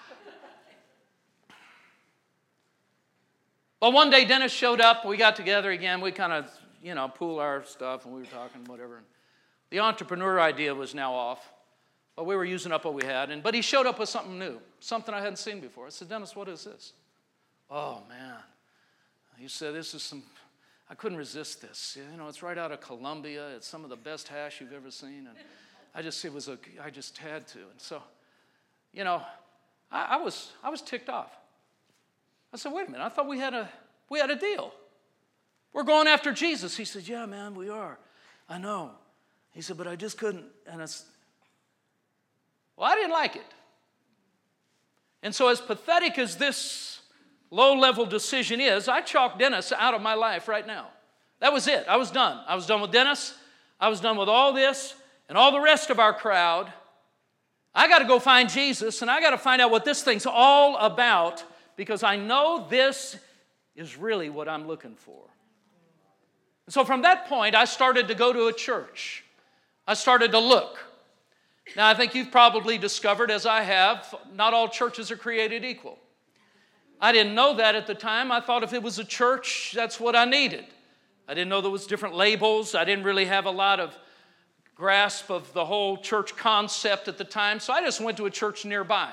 well, one day Dennis showed up. We got together again. We kind of, you know, pool our stuff, and we were talking, whatever. The entrepreneur idea was now off. Well, we were using up what we had, and but he showed up with something new, something I hadn't seen before. I said, Dennis, what is this? Oh, man. He said, this is some, I couldn't resist this. You know, it's right out of Colombia. It's some of the best hash you've ever seen. And I just, it was a, I just had to. And so, you know, I, I was, I was ticked off. I said, wait a minute, I thought we had a, we had a deal. We're going after Jesus. He said, yeah, man, we are. I know. He said, but I just couldn't. And it's, well, I didn't like it. And so as pathetic as this low-level decision is, I chalked Dennis out of my life right now. That was it. I was done. I was done with Dennis. I was done with all this and all the rest of our crowd. I got to go find Jesus, and I got to find out what this thing's all about, because I know this is really what I'm looking for. And so from that point, I started to go to a church. I started to look. Now, I think you've probably discovered, as I have, not all churches are created equal. I didn't know that at the time. I thought if it was a church, that's what I needed. I didn't know there was different labels. I didn't really have a lot of grasp of the whole church concept at the time, so I just went to a church nearby.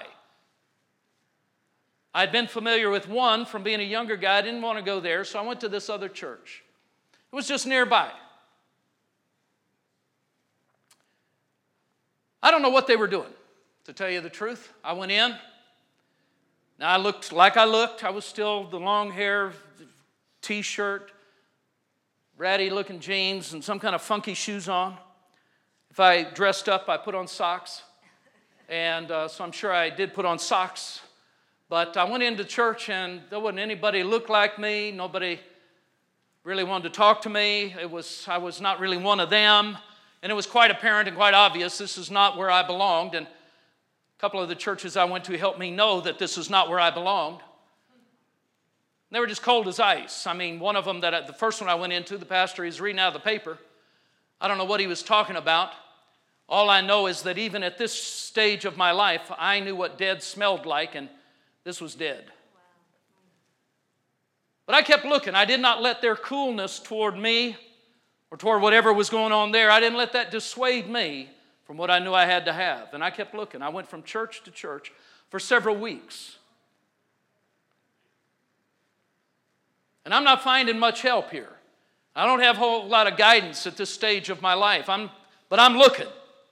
I'd been familiar with one from being a younger guy. I didn't want to go there, so I went to this other church. It was just nearby. I don't know what they were doing, to tell you the truth. I went in. Now, I looked like I looked. I was still the long hair, T-shirt, ratty-looking jeans, and some kind of funky shoes on. If I dressed up, I put on socks. And uh, so I'm sure I did put on socks. But I went into church, and there wasn't anybody who looked like me. Nobody really wanted to talk to me. It was I was not really one of them. And it was quite apparent and quite obvious this is not where I belonged. And a couple of the churches I went to helped me know that this is not where I belonged. They were just cold as ice. I mean, one of them, that I, the first one I went into, the pastor, he's reading out of the paper. I don't know what he was talking about. All I know is that even at this stage of my life, I knew what dead smelled like, and this was dead. But I kept looking. I did not let their coolness toward me or toward whatever was going on there, I didn't let that dissuade me from what I knew I had to have. And I kept looking. I went from church to church for several weeks. And I'm not finding much help here. I don't have a whole lot of guidance at this stage of my life, I'm, but I'm looking.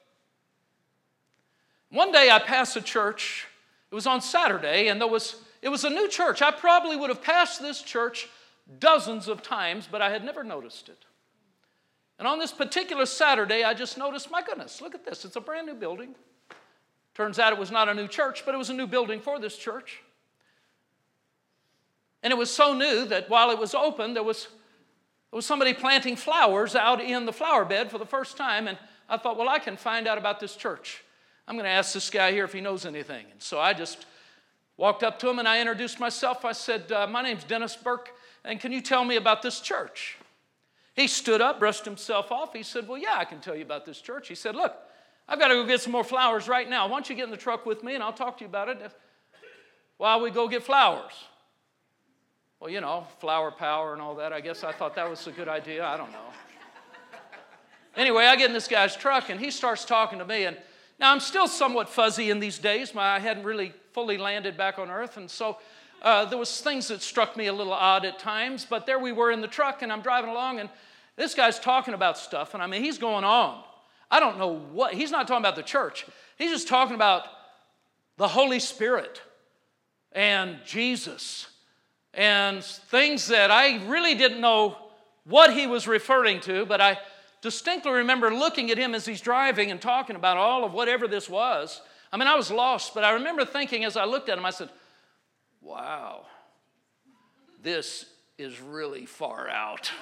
One day I passed a church. It was on Saturday, and there was it was a new church. I probably would have passed this church dozens of times, but I had never noticed it. And on this particular Saturday, I just noticed, my goodness, look at this. It's a brand new building. Turns out it was not a new church, but it was a new building for this church. And it was so new that while it was open, there was, there was somebody planting flowers out in the flower bed for the first time. And I thought, well, I can find out about this church. I'm going to ask this guy here if he knows anything. And so I just walked up to him and I introduced myself. I said, uh, my name's Dennis Burke, and can you tell me about this church? He stood up, brushed himself off. He said, well, yeah, I can tell you about this church. He said, look, I've got to go get some more flowers right now. Why don't you get in the truck with me and I'll talk to you about it while we go get flowers. Well, you know, flower power and all that. I guess I thought that was a good idea. I don't know. Anyway, I get in this guy's truck and he starts talking to me. And now I'm still somewhat fuzzy in these days. My, I hadn't really fully landed back on earth. And so Uh, there was things that struck me a little odd at times, but there we were in the truck, and I'm driving along, and this guy's talking about stuff, and I mean, he's going on. I don't know what, he's not talking about the church. He's just talking about the Holy Spirit and Jesus and things that I really didn't know what he was referring to, but I distinctly remember looking at him as he's driving and talking about all of whatever this was. I mean, I was lost, but I remember thinking as I looked at him, I said, wow, this is really far out.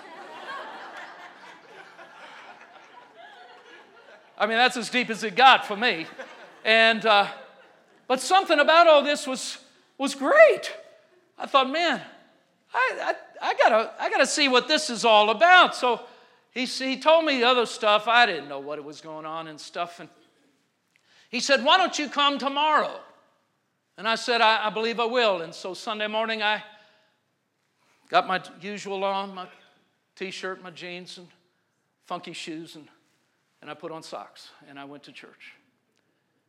I mean, that's as deep as it got for me. And uh, but something about all this was was great. I thought, man, I I, I gotta I gotta see what this is all about. So he he told me the other stuff. I didn't know what it was going on and stuff. And he said, why don't you come tomorrow? And I said, I, I believe I will. And so Sunday morning, I got my usual on, my T-shirt, my jeans, and funky shoes, and, and I put on socks, and I went to church.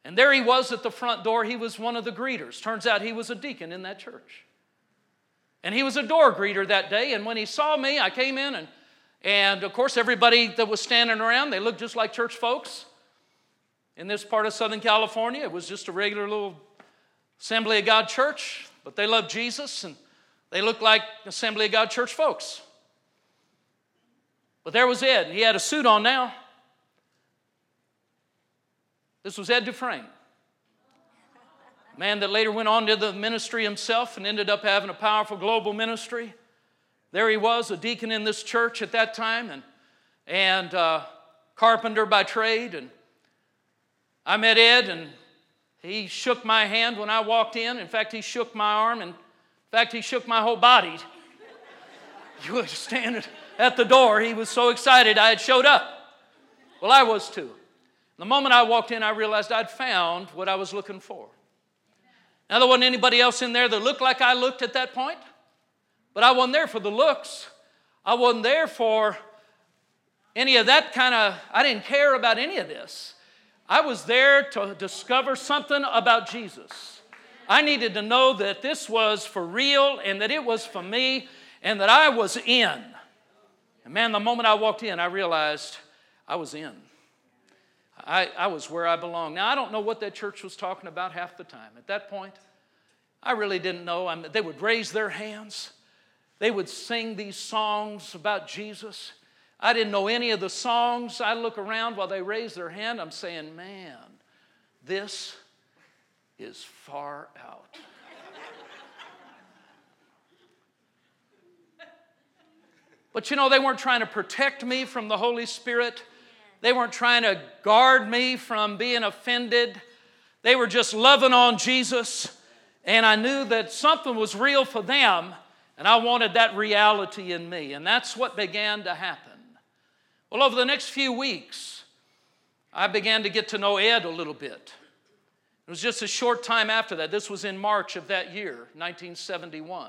And there he was at the front door. He was one of the greeters. Turns out he was a deacon in that church. And he was a door greeter that day. And when he saw me, I came in, and, and of course, everybody that was standing around, they looked just like church folks. In this part of Southern California, it was just a regular little Assembly of God church, but they loved Jesus, and they looked like Assembly of God church folks. But there was Ed. He had a suit on now. This was Ed Dufresne, a man that later went on to the ministry himself and ended up having a powerful global ministry. There he was, a deacon in this church at that time, and, and uh, carpenter by trade. And I met Ed, and he shook my hand when I walked in. In fact, he shook my arm, and in fact, he shook my whole body. He was standing at the door. He was so excited I had showed up. Well, I was too. The moment I walked in, I realized I'd found what I was looking for. Now, there wasn't anybody else in there that looked like I looked at that point, but I wasn't there for the looks. I wasn't there for any of that kind of, I didn't care about any of this. I was there to discover something about Jesus. I needed to know that this was for real and that it was for me and that I was in. And man, the moment I walked in, I realized I was in. I, I was where I belonged. Now, I don't know what that church was talking about half the time. At that point, I really didn't know. I mean, they would raise their hands. They would sing these songs about Jesus. I didn't know any of the songs. I look around while they raise their hand. I'm saying, man, this is far out. But you know, they weren't trying to protect me from the Holy Spirit. They weren't trying to guard me from being offended. They were just loving on Jesus. And I knew that something was real for them, and I wanted that reality in me. And that's what began to happen. Well, over the next few weeks, I began to get to know Ed a little bit. It was just a short time after that. This was in March of that year, nineteen seventy-one.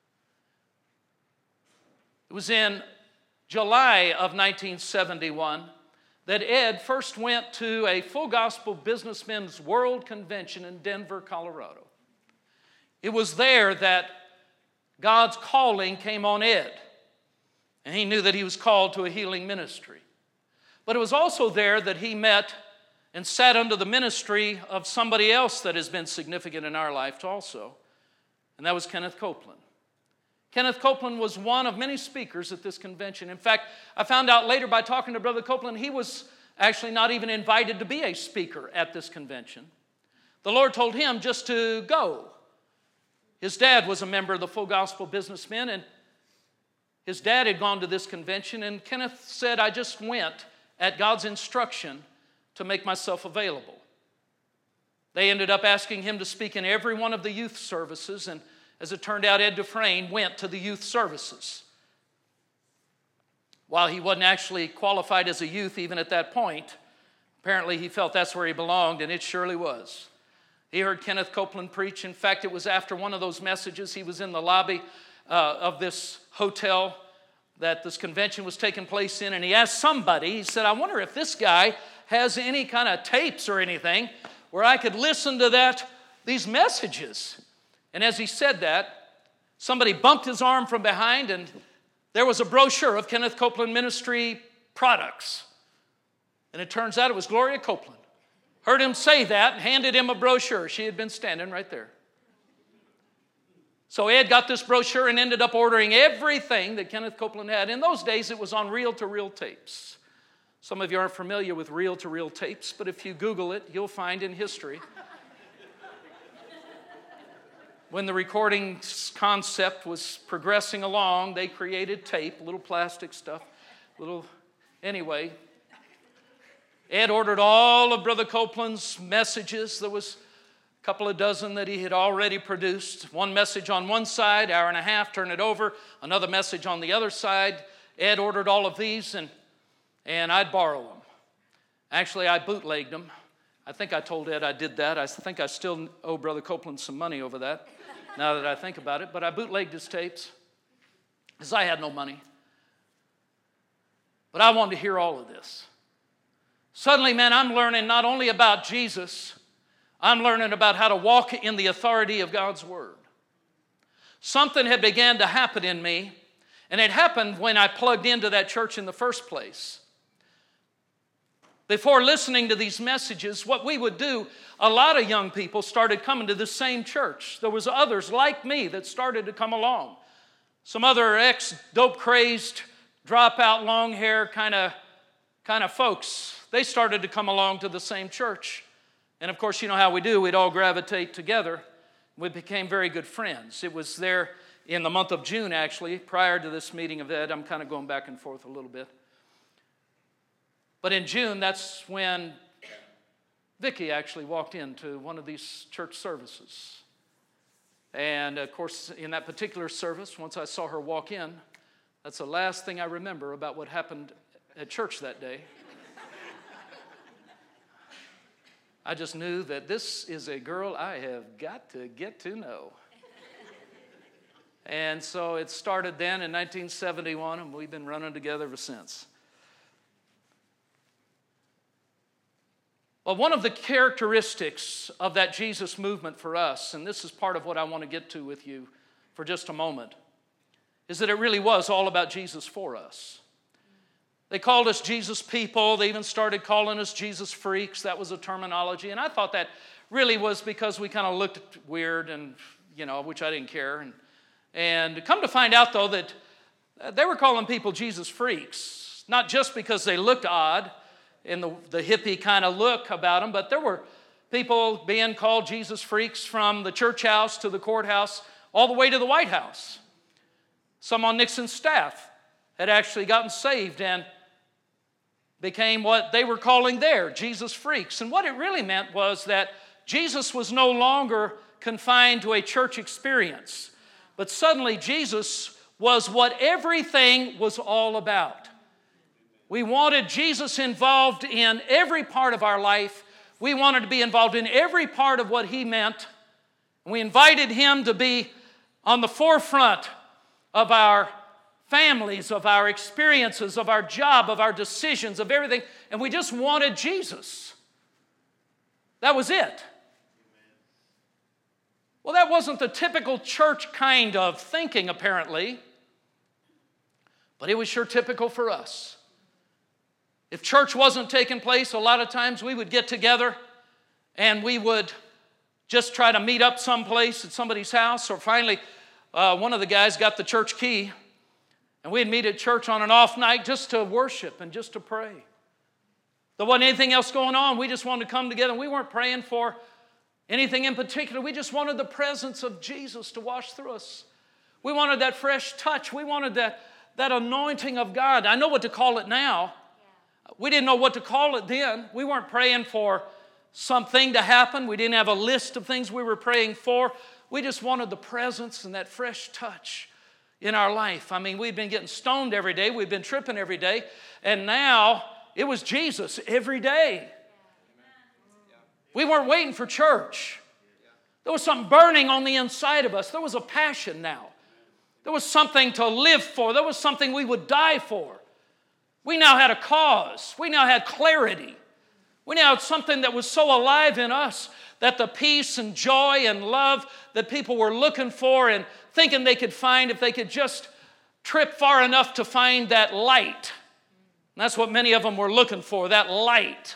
It was in July of nineteen seventy-one that Ed first went to a Full Gospel Businessmen's World Convention in Denver, Colorado. It was there that God's calling came on Ed, and he knew that he was called to a healing ministry. But it was also there that he met and sat under the ministry of somebody else that has been significant in our life also, and that was Kenneth Copeland. Kenneth Copeland was one of many speakers at this convention. In fact, I found out later by talking to Brother Copeland, he was actually not even invited to be a speaker at this convention. The Lord told him just to go. His dad was a member of the Full Gospel Businessmen, and his dad had gone to this convention, and Kenneth said, I just went at God's instruction to make myself available. They ended up asking him to speak in every one of the youth services, and as it turned out, Ed Dufresne went to the youth services. While he wasn't actually qualified as a youth even at that point, apparently he felt that's where he belonged, and it surely was. He heard Kenneth Copeland preach. In fact, it was after one of those messages, he was in the lobby uh, of this hotel that this convention was taking place in, and he asked somebody, he said, I wonder if this guy has any kind of tapes or anything where I could listen to that, these messages. And as he said that, somebody bumped his arm from behind, and there was a brochure of Kenneth Copeland Ministry products. And it turns out it was Gloria Copeland. Heard him say that and handed him a brochure. She had been standing right there. So Ed got this brochure and ended up ordering everything that Kenneth Copeland had. In those days, it was on reel-to-reel tapes. Some of you aren't familiar with reel-to-reel tapes, but if you Google it, you'll find in history when the recording concept was progressing along, they created tape, little plastic stuff, little, anyway. Ed ordered all of Brother Copeland's messages. There was a couple of dozen that he had already produced. One message on one side, hour and a half, turn it over. Another message on the other side. Ed ordered all of these, and, and I'd borrow them. Actually, I bootlegged them. I think I told Ed I did that. I think I still owe Brother Copeland some money over that, now that I think about it. But I bootlegged his tapes because I had no money. But I wanted to hear all of this. Suddenly, man, I'm learning not only about Jesus, I'm learning about how to walk in the authority of God's Word. Something had began to happen in me, and it happened when I plugged into that church in the first place. Before listening to these messages, what we would do, a lot of young people started coming to the same church. There was others like me that started to come along. Some other ex-dope crazed, dropout, long hair kind of kind of folks. They started to come along to the same church. And of course, you know how we do. We'd all gravitate together. We became very good friends. It was there in the month of June, actually, prior to this meeting of Ed. I'm kind of going back and forth a little bit. But in June, that's when Vicki actually walked into one of these church services. And of course, in that particular service, once I saw her walk in, that's the last thing I remember about what happened at church that day. I just knew that this is a girl I have got to get to know. And so it started then in nineteen seventy-one, and we've been running together ever since. Well, one of the characteristics of that Jesus movement for us, and this is part of what I want to get to with you for just a moment, is that it really was all about Jesus for us. They called us Jesus people. They even started calling us Jesus freaks. That was a terminology. And I thought that really was because we kind of looked weird and, you know, which I didn't care. And, and come to find out, though, that they were calling people Jesus freaks, not just because they looked odd in the, the hippie kind of look about them, but there were people being called Jesus freaks from the church house to the courthouse all the way to the White House. Some on Nixon's staff had actually gotten saved and became what they were calling there, Jesus freaks. And what it really meant was that Jesus was no longer confined to a church experience, but suddenly Jesus was what everything was all about. We wanted Jesus involved in every part of our life. We wanted to be involved in every part of what He meant. We invited Him to be on the forefront of our families, of our experiences, of our job, of our decisions, of everything. And we just wanted Jesus. That was it. Well, that wasn't the typical church kind of thinking, apparently. But it was sure typical for us. If church wasn't taking place, a lot of times we would get together and we would just try to meet up someplace at somebody's house. Or finally, uh, one of the guys got the church key, and we'd meet at church on an off night just to worship and just to pray. There wasn't anything else going on. We just wanted to come together. We weren't praying for anything in particular. We just wanted the presence of Jesus to wash through us. We wanted that fresh touch. We wanted that, that anointing of God. I know what to call it now. We didn't know what to call it then. We weren't praying for something to happen. We didn't have a list of things we were praying for. We just wanted the presence and that fresh touch in our life. I mean, we'd been getting stoned every day. We'd been tripping every day. And now it was Jesus every day. We weren't waiting for church. There was something burning on the inside of us. There was a passion now. There was something to live for. There was something we would die for. We now had a cause. We now had clarity. We now had something that was so alive in us that the peace and joy and love that people were looking for and thinking they could find if they could just trip far enough to find that light. And that's what many of them were looking for, that light.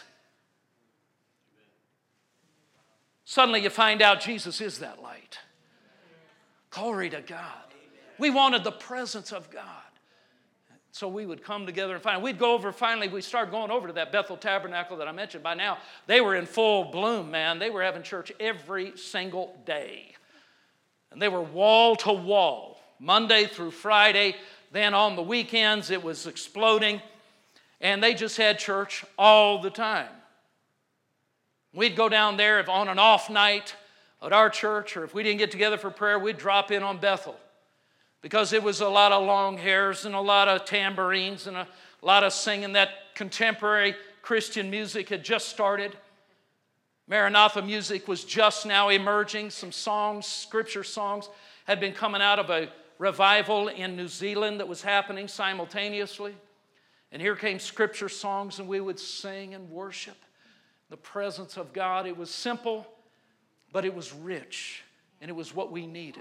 Suddenly you find out Jesus is that light. Glory to God. We wanted the presence of God. So we would come together and find, we'd go over, finally, we started going over to that Bethel Tabernacle that I mentioned. By now, they were in full bloom, man. They were having church every single day. And they were wall to wall, Monday through Friday. Then on the weekends, it was exploding. And they just had church all the time. We'd go down there if on an off night at our church, or if we didn't get together for prayer, we'd drop in on Bethel. Because it was a lot of long hairs and a lot of tambourines and a lot of singing. That contemporary Christian music had just started. Maranatha music was just now emerging. Some songs, scripture songs, had been coming out of a revival in New Zealand that was happening simultaneously. And here came scripture songs, and we would sing and worship the presence of God. It was simple, but it was rich, and it was what we needed.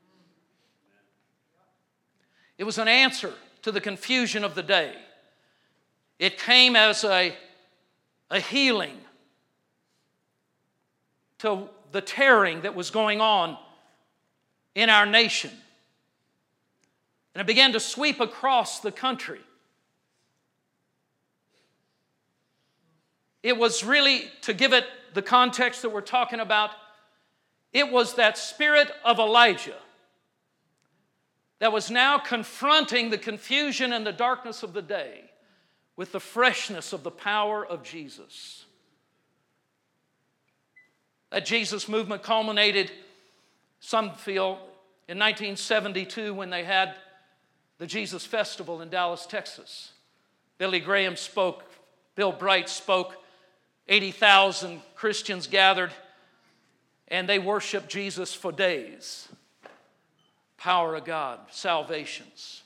It was an answer to the confusion of the day. It came as a, a healing to the tearing that was going on in our nation. And it began to sweep across the country. It was really, to give it the context that we're talking about, it was that spirit of Elijah that was now confronting the confusion and the darkness of the day with the freshness of the power of Jesus. That Jesus movement culminated, some feel, in nineteen seventy-two when they had the Jesus Festival in Dallas, Texas. Billy Graham spoke, Bill Bright spoke, eighty thousand Christians gathered, and they worshiped Jesus for days. Power of God, salvations.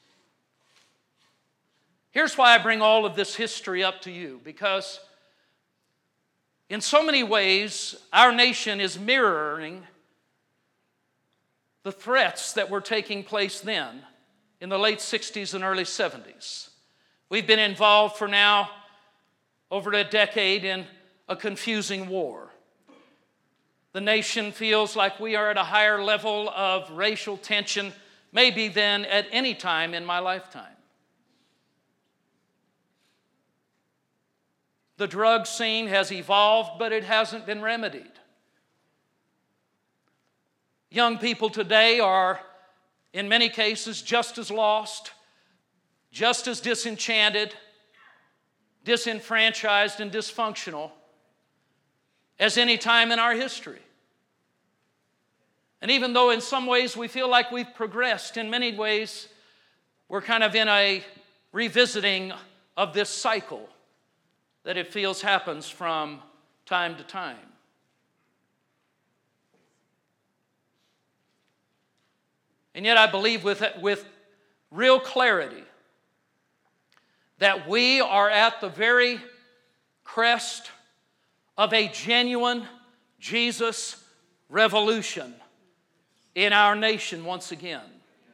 Here's why I bring all of this history up to you, because in so many ways, our nation is mirroring the threats that were taking place then in the late sixties and early seventies. We've been involved for now over a decade in a confusing war. The nation feels like we are at a higher level of racial tension, maybe than at any time in my lifetime. The drug scene has evolved, but it hasn't been remedied. Young people today are, in many cases, just as lost, just as disenchanted, disenfranchised, and dysfunctional as any time in our history. And even though in some ways we feel like we've progressed, in many ways we're kind of in a revisiting of this cycle that it feels happens from time to time. And yet I believe with, with real clarity that we are at the very crest of a genuine Jesus revolution in our nation once again.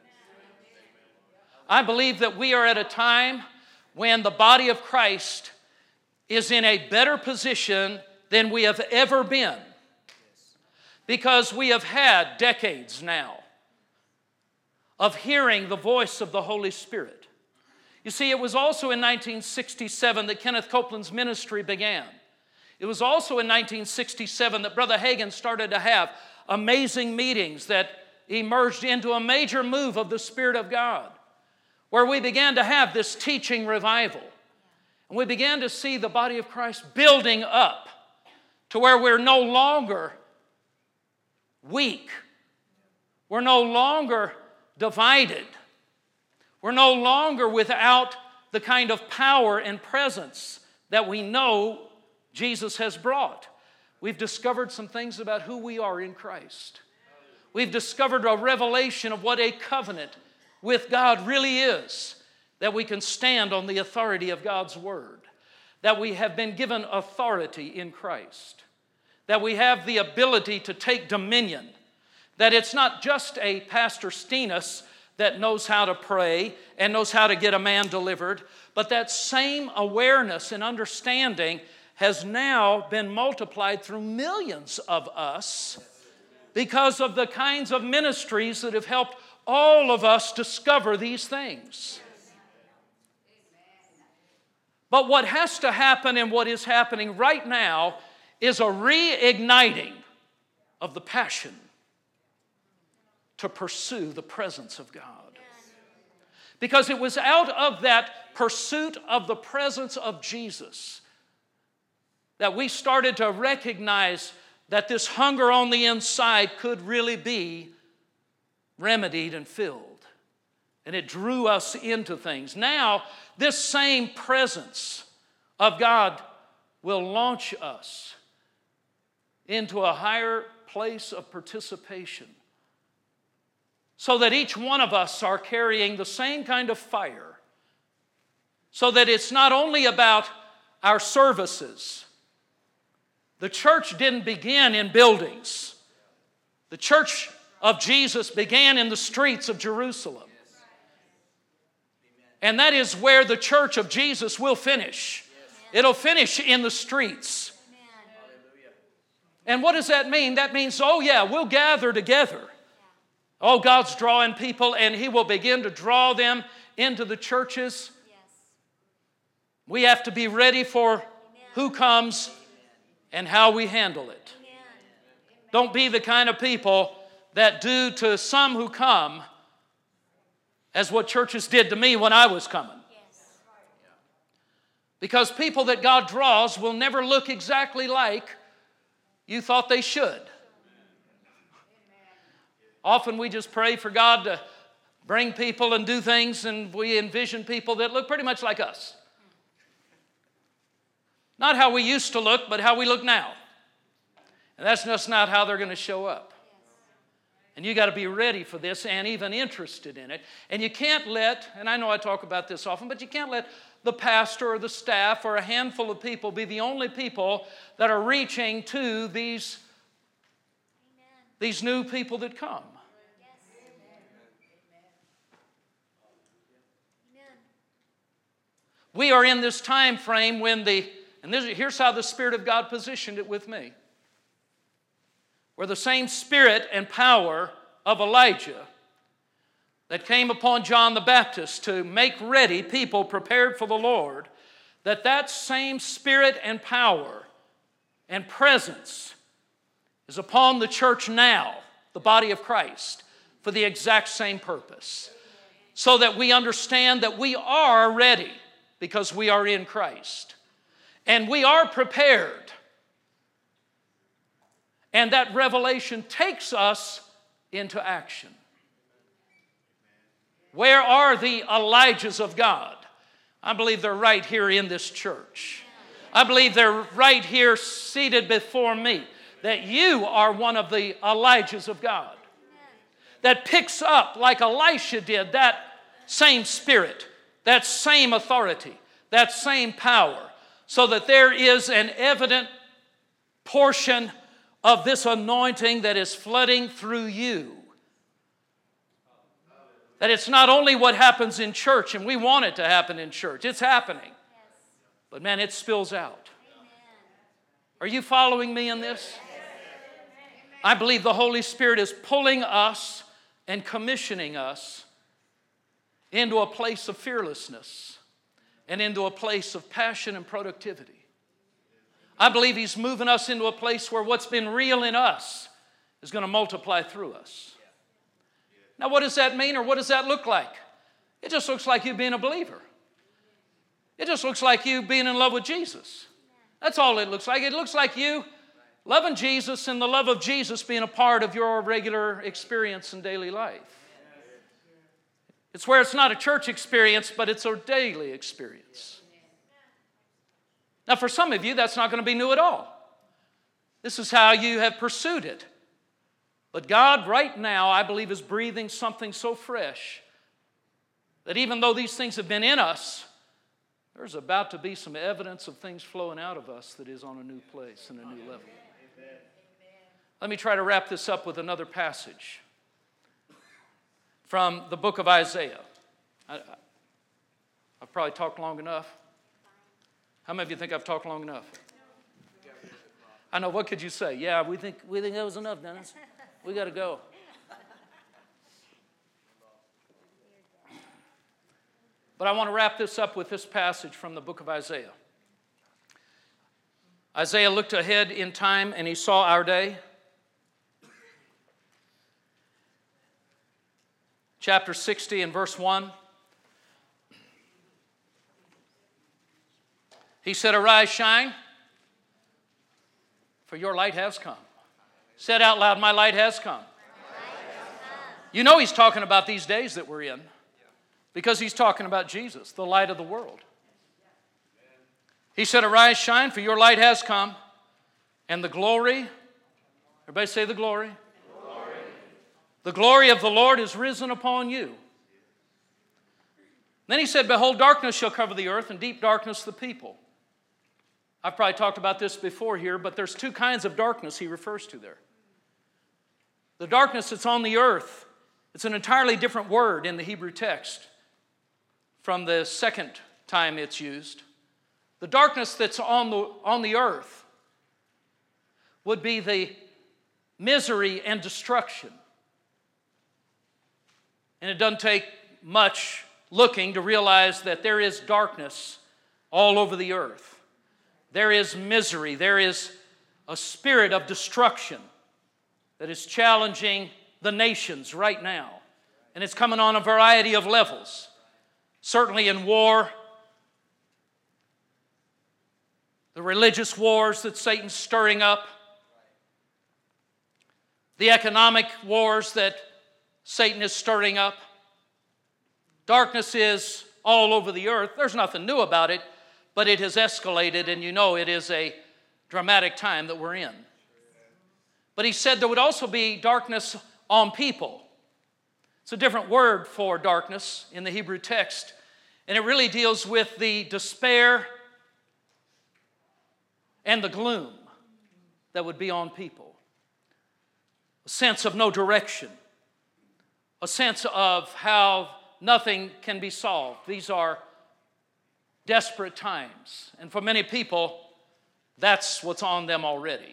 I believe that we are at a time when the body of Christ is in a better position than we have ever been, because we have had decades now of hearing the voice of the Holy Spirit. You see, it was also in nineteen sixty-seven that Kenneth Copeland's ministry began. It was also in nineteen sixty-seven that Brother Hagin started to have amazing meetings that emerged into a major move of the Spirit of God, where we began to have this teaching revival. And we began to see the body of Christ building up to where we're no longer weak. We're no longer divided. We're no longer without the kind of power and presence that we know Jesus has brought. We've discovered some things about who we are in Christ. We've discovered a revelation of what a covenant with God really is, that we can stand on the authority of God's Word, that we have been given authority in Christ, that we have the ability to take dominion, that it's not just a Pastor Stenis that knows how to pray and knows how to get a man delivered, but that same awareness and understanding has now been multiplied through millions of us because of the kinds of ministries that have helped all of us discover these things. But what has to happen and what is happening right now is a reigniting of the passion to pursue the presence of God. Because it was out of that pursuit of the presence of Jesus that we started to recognize that this hunger on the inside could really be remedied and filled. And it drew us into things. Now, this same presence of God will launch us into a higher place of participation, so that each one of us are carrying the same kind of fire, so that it's not only about our services, The church didn't begin in buildings. The church of Jesus began in the streets of Jerusalem. And that is where the church of Jesus will finish. It'll finish in the streets. And what does that mean? That means, oh yeah, we'll gather together. Oh, God's drawing people, and He will begin to draw them into the churches. We have to be ready for who comes and how we handle it. Don't be the kind of people that do to some who come as what churches did to me when I was coming. Because people that God draws will never look exactly like you thought they should. Often we just pray for God to bring people and do things, and we envision people that look pretty much like us. Not how we used to look, but how we look now. And that's just not how they're going to show up. And you got to be ready for this and even interested in it. And you can't let, and I know I talk about this often, but you can't let the pastor or the staff or a handful of people be the only people that are reaching to these, these new people that come. We are in this time frame when the, and this, here's how the Spirit of God positioned it with me, where the same spirit and power of Elijah that came upon John the Baptist to make ready people prepared for the Lord, that that same spirit and power and presence is upon the church now, the body of Christ, for the exact same purpose. So that we understand that we are ready because we are in Christ. And we are prepared. And that revelation takes us into action. Where are the Elijahs of God? I believe they're right here in this church. I believe they're right here seated before me. That you are one of the Elijahs of God. That picks up, like Elisha did, that same spirit, that same authority, that same power, so that there is an evident portion of this anointing that is flooding through you. That it's not only what happens in church, and we want it to happen in church. It's happening. But man, it spills out. Are you following me in this? I believe the Holy Spirit is pulling us and commissioning us into a place of fearlessness and into a place of passion and productivity. I believe He's moving us into a place where what's been real in us is going to multiply through us. Now, what does that mean, or what does that look like? It just looks like you being a believer. It just looks like you being in love with Jesus. That's all it looks like. It looks like you loving Jesus and the love of Jesus being a part of your regular experience in daily life. It's where it's not a church experience, but it's a daily experience. Now, for some of you, that's not going to be new at all. This is how you have pursued it. But God, right now, I believe, is breathing something so fresh that even though these things have been in us, there's about to be some evidence of things flowing out of us that is on a new place and a new level. Amen. Let me try to wrap this up with another passage from the book of Isaiah. I, I've probably talked long enough. How many of you think I've talked long enough? I know, what could you say? Yeah, we think we think that was enough, Dennis. We got to go. But I want to wrap this up with this passage from the book of Isaiah. Isaiah looked ahead in time and he saw our day. Chapter sixty and verse one. He said, "Arise, shine, for your light has come." Said out loud, "My light has come." You know he's talking about these days that we're in, because he's talking about Jesus, the light of the world. He said, "Arise, shine, for your light has come, and the glory," everybody say the glory. Glory. "The glory of the Lord is risen upon you." Then he said, "Behold, darkness shall cover the earth, and deep darkness the people. I've probably talked about this before here, but there's two kinds of darkness he refers to there. The darkness that's on the earth, it's an entirely different word in the Hebrew text from the second time it's used. The darkness that's on the, on the earth would be the misery and destruction. And it doesn't take much looking to realize that there is darkness all over the earth. There is misery. There is a spirit of destruction that is challenging the nations right now. And it's coming on a variety of levels. Certainly in war, the religious wars that Satan's stirring up, the economic wars that Satan is stirring up. Darkness is all over the earth. There's nothing new about it, but it has escalated, and you know it is a dramatic time that we're in. But he said there would also be darkness on people. It's a different word for darkness in the Hebrew text, and it really deals with the despair and the gloom that would be on people. A sense of no direction, a sense of how nothing can be solved. These are desperate times, and for many people, that's what's on them already.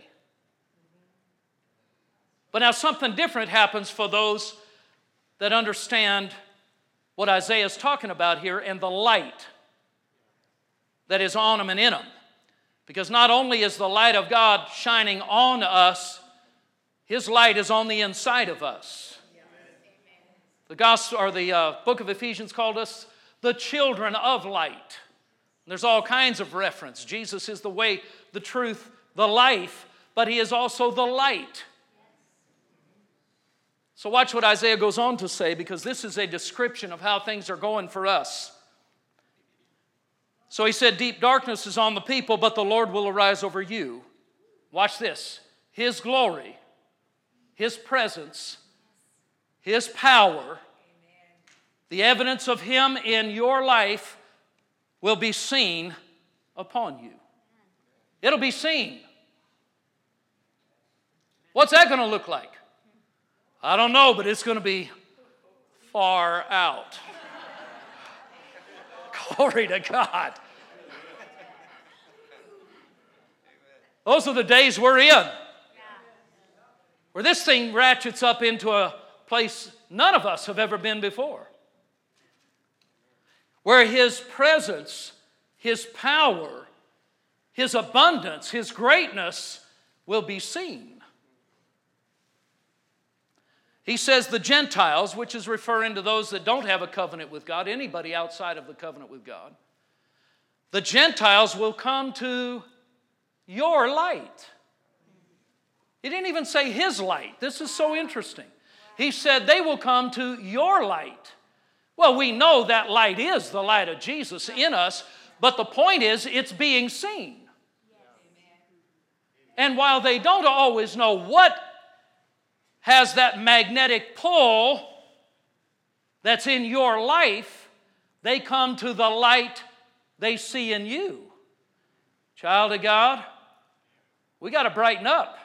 But now something different happens for those that understand what Isaiah is talking about here and the light that is on them and in them. Because not only is the light of God shining on us, His light is on the inside of us. The gospel or the uh, book of Ephesians called us the children of light. There's all kinds of reference. Jesus is the way, the truth, the life, but He is also the light. So watch what Isaiah goes on to say, because this is a description of how things are going for us. So he said, deep darkness is on the people, but the Lord will arise over you. Watch this. His glory, His presence, His power, the evidence of Him in your life will be seen upon you. It'll be seen. What's that going to look like? I don't know, but it's going to be far out. Glory to God. Those are the days we're in, where this thing ratchets up into a place none of us have ever been before, where His presence, His power, His abundance, His greatness will be seen. He says the Gentiles, which is referring to those that don't have a covenant with God, anybody outside of the covenant with God, the Gentiles will come to your light. He didn't even say His light. This is so interesting. He said they will come to your light. Well, we know that light is the light of Jesus in us, but the point is it's being seen. And while they don't always know what has that magnetic pull that's in your life, they come to the light they see in you. Child of God, we got to brighten up.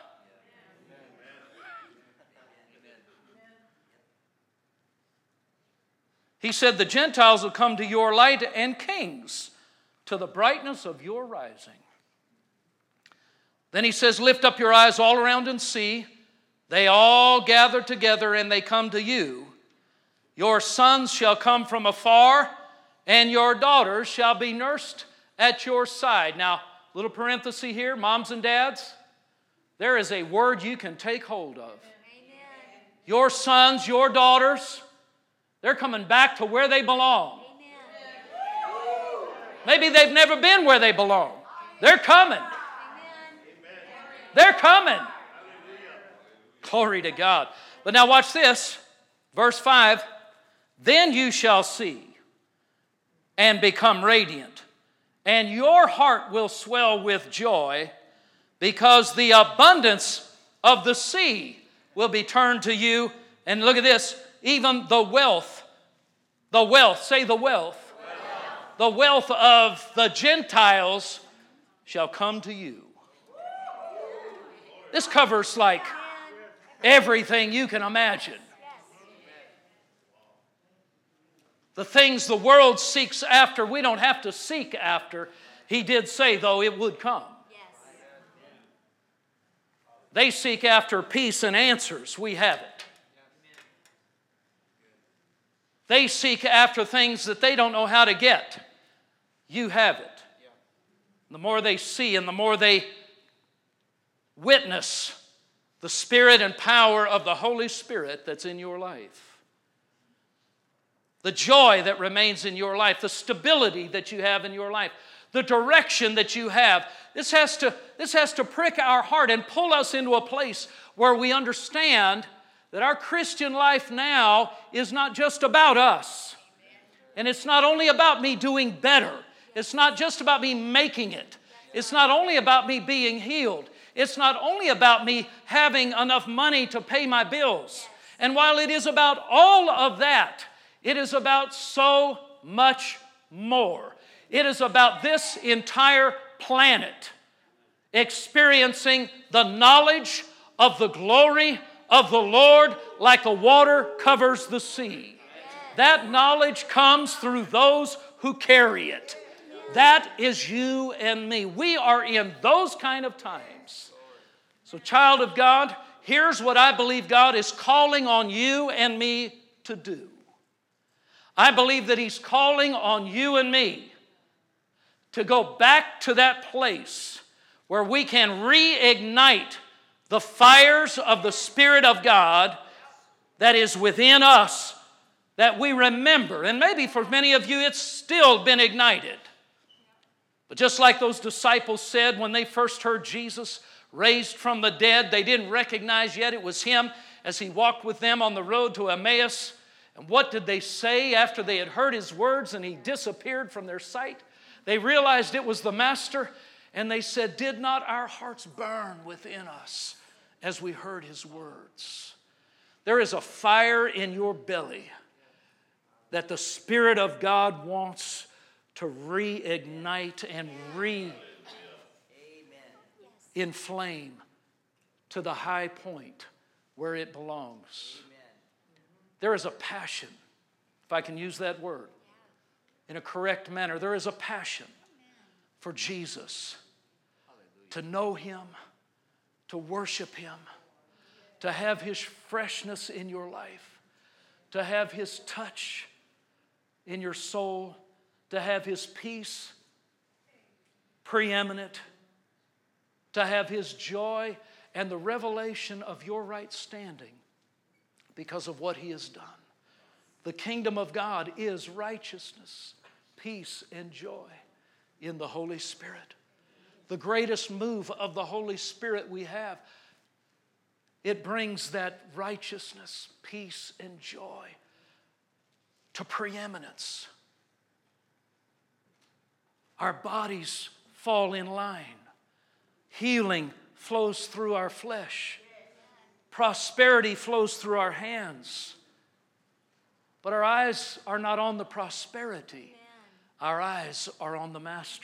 He said the Gentiles will come to your light, and kings to the brightness of your rising. Then he says, lift up your eyes all around and see. They all gather together and they come to you. Your sons shall come from afar, and your daughters shall be nursed at your side. Now, little parenthesis here, moms and dads, there is a word you can take hold of. Amen. Your sons, your daughters, they're coming back to where they belong. Amen. Maybe they've never been where they belong. They're coming. Amen. They're coming. Glory to God. But now watch this. Verse five. Then you shall see and become radiant, and your heart will swell with joy, because the abundance of the sea will be turned to you. And look at this. Even the wealth, the wealth, say the wealth. Wealth. The wealth of the Gentiles shall come to you. This covers like everything you can imagine. The things the world seeks after, we don't have to seek after. He did say, though, it would come. They seek after peace and answers. We have it. They seek after things that they don't know how to get. You have it. The more they see and the more they witness the Spirit and power of the Holy Spirit that's in your life, the joy that remains in your life, the stability that you have in your life, the direction that you have, this has to, this has to prick our heart and pull us into a place where we understand that our Christian life now is not just about us. And it's not only about me doing better. It's not just about me making it. It's not only about me being healed. It's not only about me having enough money to pay my bills. And while it is about all of that, it is about so much more. It is about this entire planet experiencing the knowledge of the glory of the Lord like the water covers the sea. That knowledge comes through those who carry it. That is you and me. We are in those kind of times. So, child of God, here's what I believe God is calling on you and me to do. I believe that He's calling on you and me to go back to that place where we can reignite the fires of the Spirit of God that is within us, that we remember. And maybe for many of you it's still been ignited. But just like those disciples said when they first heard Jesus raised from the dead, they didn't recognize yet it was Him as He walked with them on the road to Emmaus. And what did they say after they had heard His words and He disappeared from their sight? They realized it was the Master, and they said, "Did not our hearts burn within us as we heard His words?" There is a fire in your belly that the Spirit of God wants to reignite and re-inflame to the high point where it belongs. There is a passion, if I can use that word in a correct manner. There is a passion for Jesus, to know Him, to worship Him, to have His freshness in your life, to have His touch in your soul, to have His peace preeminent, to have His joy and the revelation of your right standing because of what He has done. The kingdom of God is righteousness, peace, and joy in the Holy Spirit. The greatest move of the Holy Spirit we have, it brings that righteousness, peace, and joy to preeminence. Our bodies fall in line. Healing flows through our flesh. Prosperity flows through our hands. But our eyes are not on the prosperity. Our eyes are on the Master.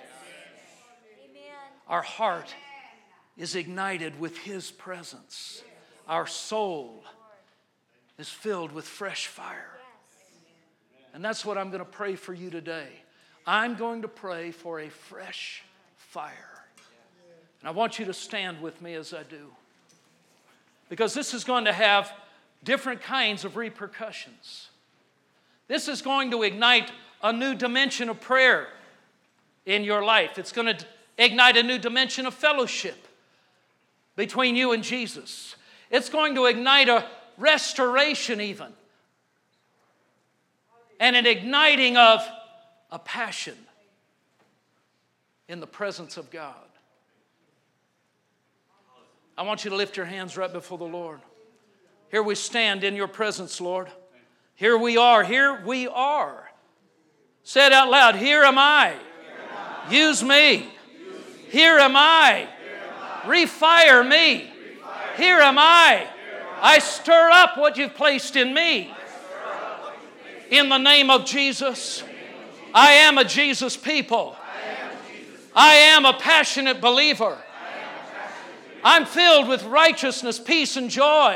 Our heart is ignited with His presence. Our soul is filled with fresh fire. And that's what I'm going to pray for you today. I'm going to pray for a fresh fire. And I want you to stand with me as I do. Because this is going to have different kinds of repercussions. This is going to ignite a new dimension of prayer in your life. It's going to ignite a new dimension of fellowship between you and Jesus. It's going to ignite a restoration even. And an igniting of a passion in the presence of God. I want you to lift your hands right before the Lord. Here we stand in your presence, Lord. Here we are. Here we are. Say it out loud. Here am I. Use me. Here am I. Refire me. Here am I. I stir up what you've placed in me. In the name of Jesus. I am a Jesus people. I am a passionate believer. I'm filled with righteousness, peace, and joy.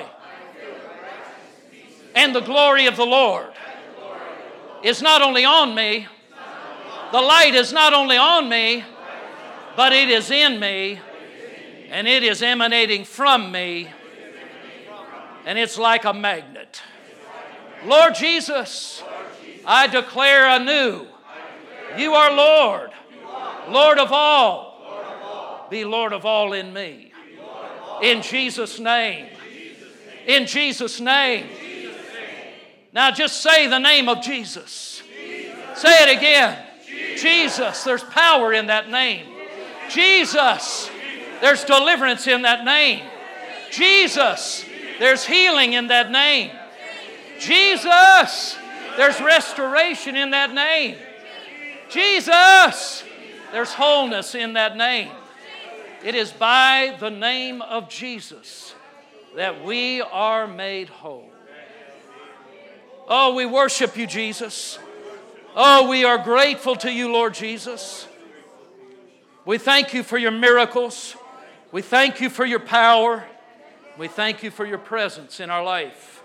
And the glory of the Lord is not only on me, the light is not only on me, but it is in me, and it is emanating from me, and it's like a magnet. Lord Jesus, I declare anew, you are Lord, Lord of all. Be Lord of all in me. In Jesus' name. In Jesus' name. Now just say the name of Jesus. Say it again. Jesus, there's power in that name. Jesus, there's deliverance in that name. Jesus, there's healing in that name. Jesus, there's restoration in that name. Jesus, there's wholeness in that name. It is by the name of Jesus that we are made whole. Oh, we worship you, Jesus. Oh, we are grateful to you, Lord Jesus. We thank you for your miracles. We thank you for your power. We thank you for your presence in our life.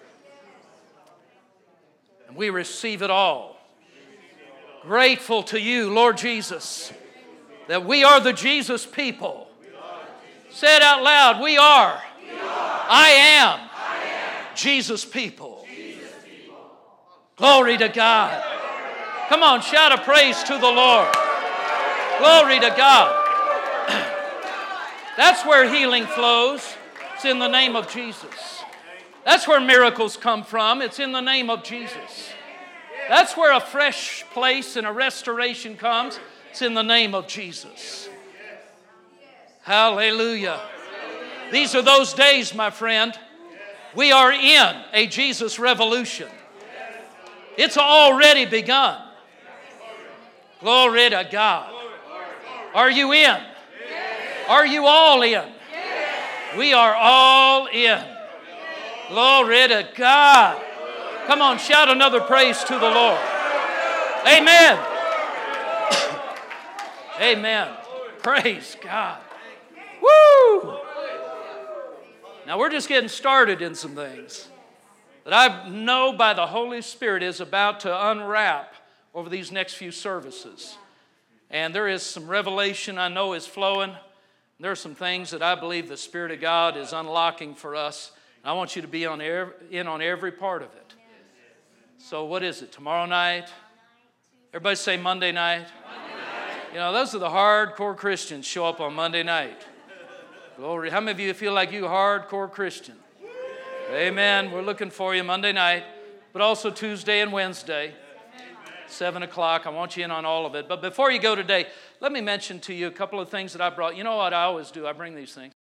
And we receive it all. Grateful to you, Lord Jesus, that we are the Jesus people. Say it out loud. We are. I am Jesus people. Glory to God. Come on, shout a praise to the Lord. Glory to God. That's where healing flows. It's in the name of Jesus. That's where miracles come from. It's in the name of Jesus. That's where a fresh place and a restoration comes. It's in the name of Jesus. Hallelujah. These are those days, my friend. We are in a Jesus revolution. It's already begun. Glory to God. Are you in? Are you all in? We are all in. Glory to God. Come on, shout another praise to the Lord. Amen. Amen. Praise God. Woo! Now we're just getting started in some things that I know by the Holy Spirit is about to unwrap over these next few services. And there is some revelation I know is flowing. There are some things that I believe the Spirit of God is unlocking for us. I want you to be on every, in on every part of it. So what is it? Tomorrow night? Everybody say Monday night. Monday night. You know, those are the hardcore Christians show up on Monday night. Glory. How many of you feel like you hardcore Christian? Amen. We're looking for you Monday night, but also Tuesday and Wednesday, seven o'clock. I want you in on all of it. But before you go today, let me mention to you a couple of things that I brought. You know what I always do? I bring these things.